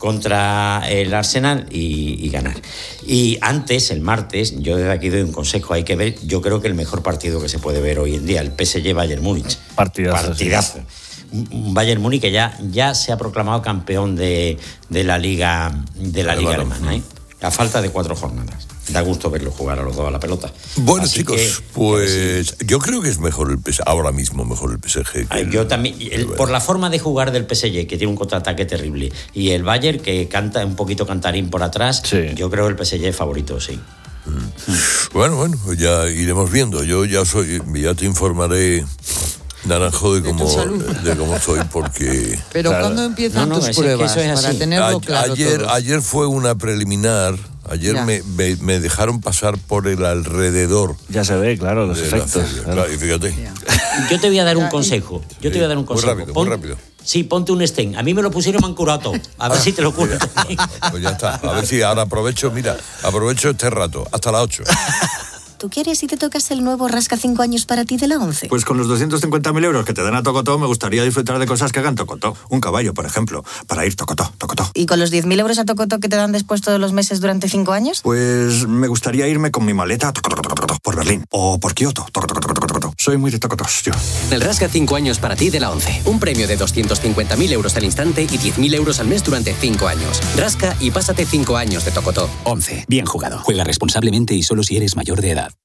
contra el Arsenal y, y ganar. Y antes, el martes, yo desde aquí doy un consejo, hay que ver, yo creo que el mejor partido que se puede ver hoy en día, el P S G Bayern Múnich. Partidazo. Partidazo. Sí. Un Bayern Múnich que ya, ya se ha proclamado campeón de, de la Liga, de la Liga alemana, ¿eh? A falta de cuatro jornadas. Da gusto verlo jugar a los dos a la pelota. Bueno, Así chicos, que, pues sí. yo creo que es mejor el P S G, ahora mismo mejor el P S G. Ay, yo también, el, por la forma de jugar del P S G, que tiene un contraataque terrible, y el Bayern, que canta un poquito cantarín por atrás, sí. Yo creo el P S G es favorito, sí. Bueno, bueno, ya iremos viendo. Yo ya soy, ya te informaré, Naranjo, de cómo, de cómo estoy, porque... Pero claro, ¿cuándo empiezan no, no, tus pruebas? Es para tenerlo claro. Ayer, todos. ayer fue una preliminar. Ayer me, me, me dejaron pasar por el alrededor. Ya se ve, claro, los efectos. Claro, y fíjate. Yo te voy a dar un consejo. Yo te voy a dar un consejo. Muy rápido, Pon, muy rápido. Sí, ponte un stent. A mí me lo pusieron, me han curado. A ver ah, si te lo curo. Pues ya, pues ya está. A ver si ahora aprovecho, mira, aprovecho este rato, hasta las ocho. ¿Tú quieres si te tocas el nuevo Rasca cinco años para ti de la once? Pues con los doscientos cincuenta mil euros que te dan a Tocotó, me gustaría disfrutar de cosas que hagan Tocotó. Un caballo, por ejemplo, para ir Tocotó, Tocotó. ¿Y con los diez mil euros a Tocotó que te dan después todos los meses durante cinco años? Pues me gustaría irme con mi maleta Tocotó, Tocotó, por Berlín o por Kioto. Tocotó, Tocotó, Tocotó. Soy muy de Tocotós, yo. El Rasca cinco años para ti de la once. Un premio de doscientos cincuenta mil euros al instante y diez mil euros al mes durante cinco años. Rasca y pásate cinco años de Tocotó. once. Bien jugado. Juega responsablemente y solo si eres mayor de edad.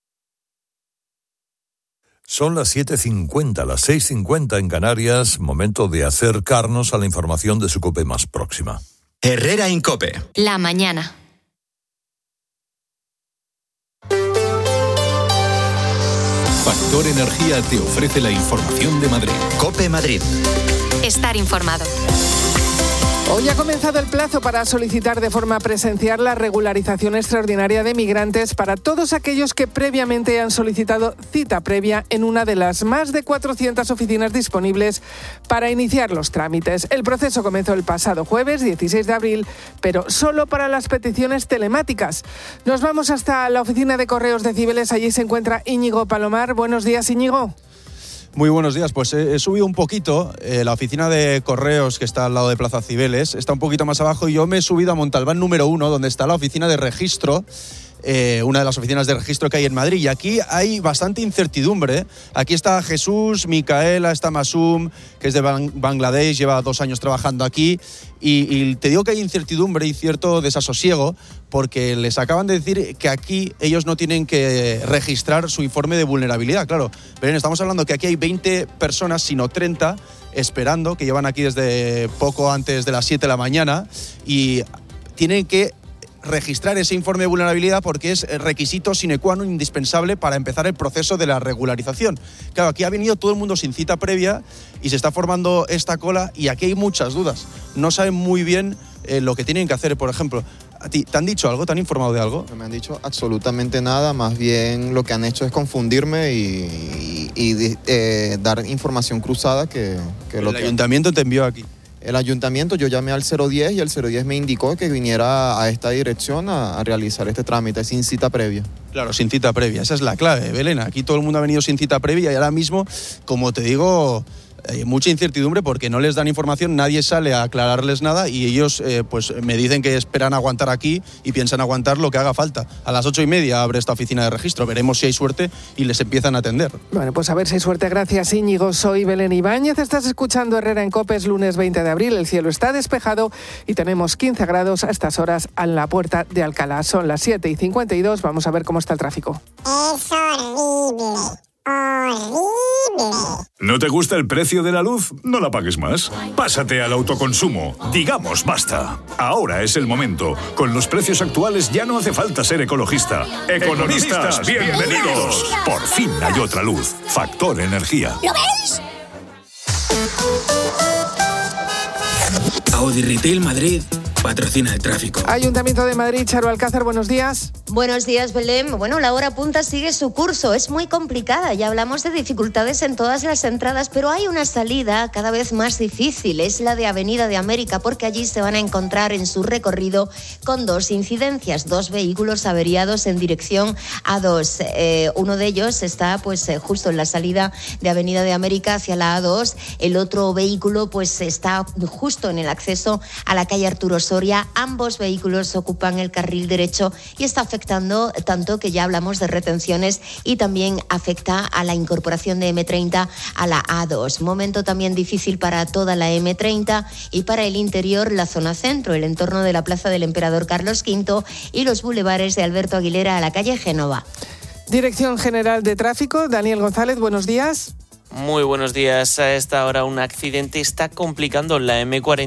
Son las siete cincuenta, las seis cincuenta en Canarias, momento de acercarnos a la información de su COPE más próxima. Herrera en COPE. La mañana. Factor Energía te ofrece la información de Madrid. COPE Madrid. Estar informado. Hoy ha comenzado el plazo para solicitar de forma presencial la regularización extraordinaria de migrantes para todos aquellos que previamente han solicitado cita previa en una de las más de cuatrocientas oficinas disponibles para iniciar los trámites. El proceso comenzó el pasado jueves, dieciséis de abril, pero solo para las peticiones telemáticas. Nos vamos hasta la oficina de correos de Cibeles. Allí se encuentra Íñigo Palomar. Buenos días, Íñigo. Muy buenos días, pues he, he subido un poquito, eh, la oficina de correos que está al lado de Plaza Cibeles está un poquito más abajo y yo me he subido a Montalbán número uno, donde está la oficina de registro, eh, una de las oficinas de registro que hay en Madrid, y aquí hay bastante incertidumbre. Aquí está Jesús, Micaela, está Masum, que es de Bang- Bangladesh, lleva dos años trabajando aquí, y, y te digo que hay incertidumbre y cierto desasosiego, porque les acaban de decir que aquí ellos no tienen que registrar su informe de vulnerabilidad. Claro, pero estamos hablando que aquí hay veinte personas, sino treinta, esperando, que llevan aquí desde poco antes de las siete de la mañana, y tienen que registrar ese informe de vulnerabilidad porque es requisito sine qua non indispensable para empezar el proceso de la regularización. Claro, aquí ha venido todo el mundo sin cita previa y se está formando esta cola, y aquí hay muchas dudas. No saben muy bien eh, lo que tienen que hacer. Por ejemplo, ¿a ti te han dicho algo? ¿Te han informado de algo? No me han dicho absolutamente nada, más bien lo que han hecho es confundirme y, y, y eh, dar información cruzada que, que el lo que... El ayuntamiento te envió aquí. El ayuntamiento, yo llamé al cero diez y el cero diez me indicó que viniera a esta dirección a, a realizar este trámite sin cita previa. Claro, sin cita previa, esa es la clave, Belén. Aquí todo el mundo ha venido sin cita previa y ahora mismo, como te digo, hay mucha incertidumbre porque no les dan información, nadie sale a aclararles nada y ellos eh, pues me dicen que esperan aguantar aquí y piensan aguantar lo que haga falta. A las ocho y media abre esta oficina de registro, veremos si hay suerte y les empiezan a atender. Bueno, pues a ver si hay suerte. Gracias, Íñigo. Soy Belén Ibáñez, estás escuchando Herrera en COPE, es lunes veinte de abril, el cielo está despejado y tenemos quince grados a estas horas en la puerta de Alcalá. Son las siete y cincuenta y dos, vamos a ver cómo está el tráfico. Es horrible. ¡Horrible! ¿No te gusta el precio de la luz? No la pagues más. Pásate al autoconsumo. Digamos basta. Ahora es el momento. Con los precios actuales ya no hace falta ser ecologista. ¡Economistas, bienvenidos! Por fin hay otra luz. Factor Energía. ¿Lo veis? Audi Retail Madrid patrocina el tráfico. Ayuntamiento de Madrid, Charo Alcázar, buenos días. Buenos días, Belén. Bueno, la hora punta sigue su curso. Es muy complicada. Ya hablamos de dificultades en todas las entradas, pero hay una salida cada vez más difícil. Es la de Avenida de América, porque allí se van a encontrar en su recorrido con dos incidencias, dos vehículos averiados en dirección A dos. Eh, uno de ellos está pues eh, justo en la salida de Avenida de América hacia la A dos. El otro vehículo pues está justo en el acceso a la calle Arturo Soria. Ambos vehículos ocupan el carril derecho y está afectando tanto que ya hablamos de retenciones y también afecta a la incorporación de eme treinta a la A dos. Momento también difícil para toda la eme treinta y para el interior, la zona centro, el entorno de la Plaza del Emperador Carlos quinto y los bulevares de Alberto Aguilera a la calle Génova. Dirección General de Tráfico, Daniel González, buenos días. Muy buenos días. A esta hora un accidente está complicando la eme cuarenta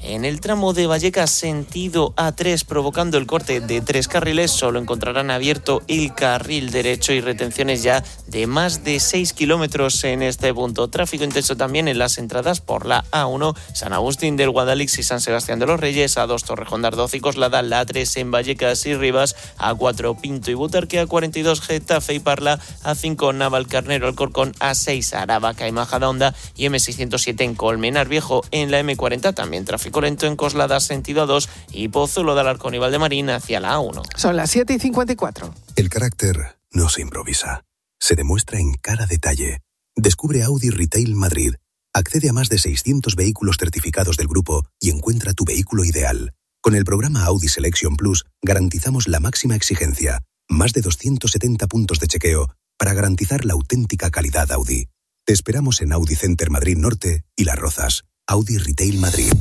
en el tramo de Vallecas sentido A tres, provocando el corte de tres carriles. Solo encontrarán abierto el carril derecho y retenciones ya de más de seis kilómetros en este punto. Tráfico intenso también en las entradas por la A uno, San Agustín del Guadalix y San Sebastián de los Reyes, A dos, Torrejón de Ardoz y Coslada, la A tres en Vallecas y Rivas, A cuatro, Pinto y Butarque, A cuarenta y dos, Getafe y Parla, A cinco, Navalcarnero, Alcorcón, A seis, Aravaca y Majadahonda y eme seiscientos siete en Colmenar Viejo. En la eme cuarenta también tráfico lento en Coslada sentido A dos y Pozuelo de Alarcón y Valdemarín hacia la A uno. Son las siete y cincuenta y cuatro. El carácter no se improvisa, se demuestra en cada detalle. Descubre Audi Retail Madrid. Accede a más de seiscientos vehículos certificados del grupo y encuentra tu vehículo ideal. Con el programa Audi Selection Plus garantizamos la máxima exigencia, más de doscientos setenta puntos de chequeo para garantizar la auténtica calidad Audi. Te esperamos en Audi Center Madrid Norte y Las Rozas. Audi Retail Madrid.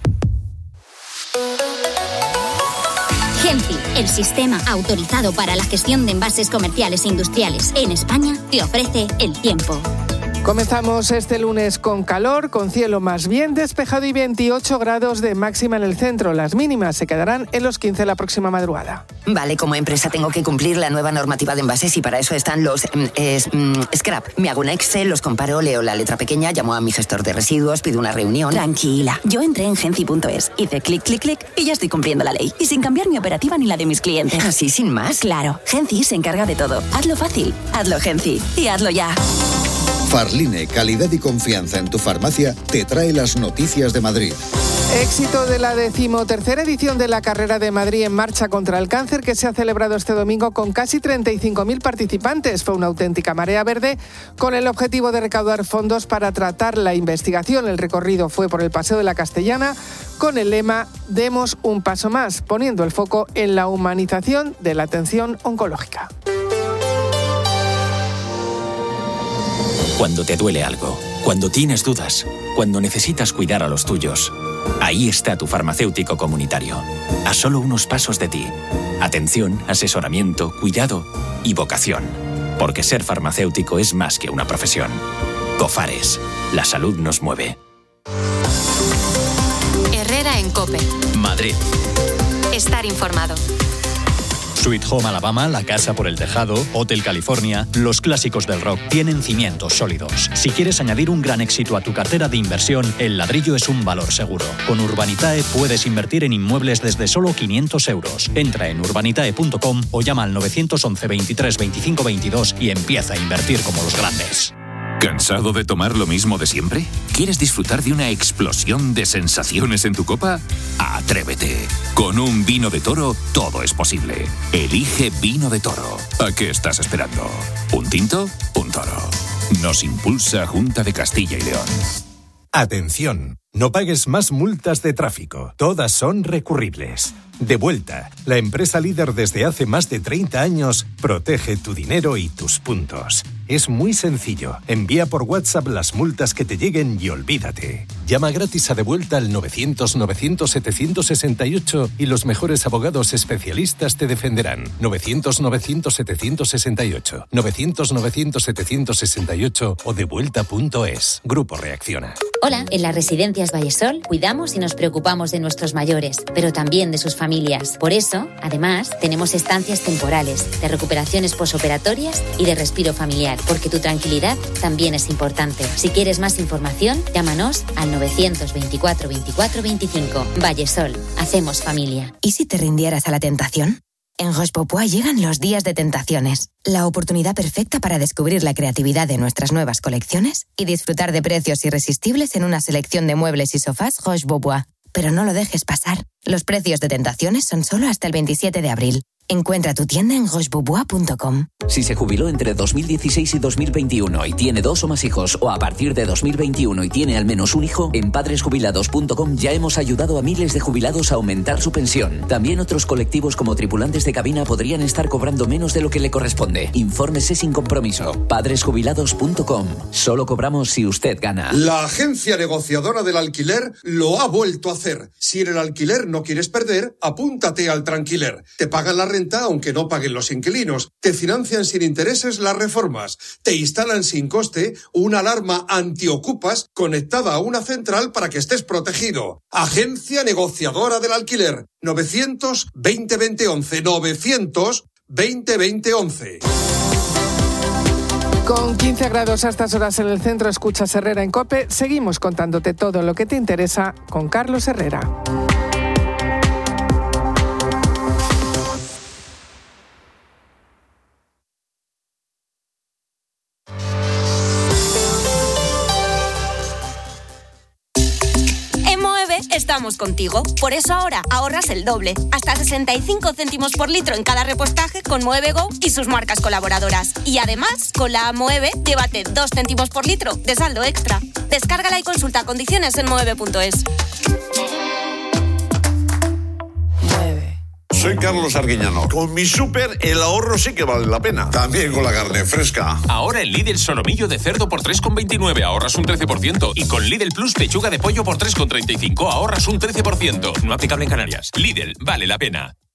Genfi, el sistema autorizado para la gestión de envases comerciales e industriales en España, te ofrece el tiempo. Comenzamos este lunes con calor, con cielo más bien despejado y veintiocho grados de máxima en el centro. Las mínimas se quedarán en los quince la próxima madrugada. Vale, como empresa tengo que cumplir la nueva normativa de envases y para eso están los eh, scrap. Me hago un Excel, los comparo, leo la letra pequeña, llamo a mi gestor de residuos, pido una reunión. Tranquila, yo entré en genci punto es, hice clic, clic, clic y ya estoy cumpliendo la ley. Y sin cambiar mi operativa ni la de mis clientes. ¿Así sin más? Claro, Genci se encarga de todo. Hazlo fácil, hazlo Genci y hazlo ya. Farline, calidad y confianza en tu farmacia, te trae las noticias de Madrid. Éxito de la decimotercera edición de la Carrera de Madrid en Marcha contra el Cáncer, que se ha celebrado este domingo con casi treinta y cinco mil participantes. Fue una auténtica marea verde con el objetivo de recaudar fondos para tratar la investigación. El recorrido fue por el Paseo de la Castellana con el lema «Demos un paso más», poniendo el foco en la humanización de la atención oncológica. Cuando te duele algo, cuando tienes dudas, cuando necesitas cuidar a los tuyos, ahí está tu farmacéutico comunitario, a solo unos pasos de ti. Atención, asesoramiento, cuidado y vocación. Porque ser farmacéutico es más que una profesión. Cofares, la salud nos mueve. Herrera en COPE. Madrid. Estar informado. Sweet Home Alabama, La Casa por el Tejado, Hotel California, los clásicos del rock tienen cimientos sólidos. Si quieres añadir un gran éxito a tu cartera de inversión, el ladrillo es un valor seguro. Con Urbanitae puedes invertir en inmuebles desde solo quinientos euros. Entra en urbanitae punto com o llama al nueve once veintitrés veinticinco veintidós y empieza a invertir como los grandes. ¿Cansado de tomar lo mismo de siempre? ¿Quieres disfrutar de una explosión de sensaciones en tu copa? ¡Atrévete! Con un vino de Toro todo es posible. Elige Vino de Toro. ¿A qué estás esperando? ¿Un tinto? Un Toro. Nos impulsa Junta de Castilla y León. Atención, no pagues más multas de tráfico. Todas son recurribles. Devuelta, la empresa líder desde hace más de treinta años, protege tu dinero y tus puntos. Es muy sencillo. Envía por WhatsApp las multas que te lleguen y olvídate. Llama gratis a Devuelta al novecientos novecientos setecientos sesenta y ocho y los mejores abogados especialistas te defenderán. novecientos novecientos setecientos sesenta y ocho, novecientos novecientos setecientos sesenta y ocho o devuelta punto es. Grupo Reacciona. Hola, en las residencias Vallesol cuidamos y nos preocupamos de nuestros mayores, pero también de sus familias. Por eso, además, tenemos estancias temporales, de recuperaciones posoperatorias y de respiro familiar, porque tu tranquilidad también es importante. Si quieres más información, llámanos al novecientos veinticuatro veinticuatro veinticinco. Vallesol, hacemos familia. ¿Y si te rindieras a la tentación? En Roche Bobois llegan los días de tentaciones, la oportunidad perfecta para descubrir la creatividad de nuestras nuevas colecciones y disfrutar de precios irresistibles en una selección de muebles y sofás Roche Bobois. Pero no lo dejes pasar. Los precios de tentaciones son solo hasta el veintisiete de abril. Encuentra tu tienda en roche bobois punto com. Si se jubiló entre dos mil dieciséis y dos mil veintiuno y tiene dos o más hijos, o a partir de dos mil veintiuno y tiene al menos un hijo, en padres jubilados punto com ya hemos ayudado a miles de jubilados a aumentar su pensión. También otros colectivos como tripulantes de cabina podrían estar cobrando menos de lo que le corresponde. Infórmese sin compromiso. padres jubilados punto com. Solo cobramos si usted gana. La agencia negociadora del alquiler lo ha vuelto a hacer. Si en el alquiler no quieres perder, apúntate al Tranquiler. Te pagan la renta aunque no paguen los inquilinos. Te financian sin intereses las reformas. Te instalan sin coste una alarma antiocupas conectada a una central para que estés protegido. Agencia negociadora del alquiler. novecientos veinte veinte once. novecientos veinte veinte once. Con quince grados a estas horas en el centro, escuchas Herrera en COPE. Seguimos contándote todo lo que te interesa con Carlos Herrera. Estamos contigo. Por eso ahora ahorras el doble. Hasta sesenta y cinco céntimos por litro en cada repostaje con Moeve Go y sus marcas colaboradoras. Y además, con la Moeve, llévate dos céntimos por litro de saldo extra. Descárgala y consulta condiciones en moeve punto es. Soy Carlos Arguiñano. Con mi súper el ahorro sí que vale la pena. También con la carne fresca. Ahora el Lidl solomillo de cerdo por tres con veintinueve ahorras un trece por ciento. Y con Lidl Plus pechuga de pollo por tres con treinta y cinco ahorras un trece por ciento. No aplicable en Canarias. Lidl, vale la pena.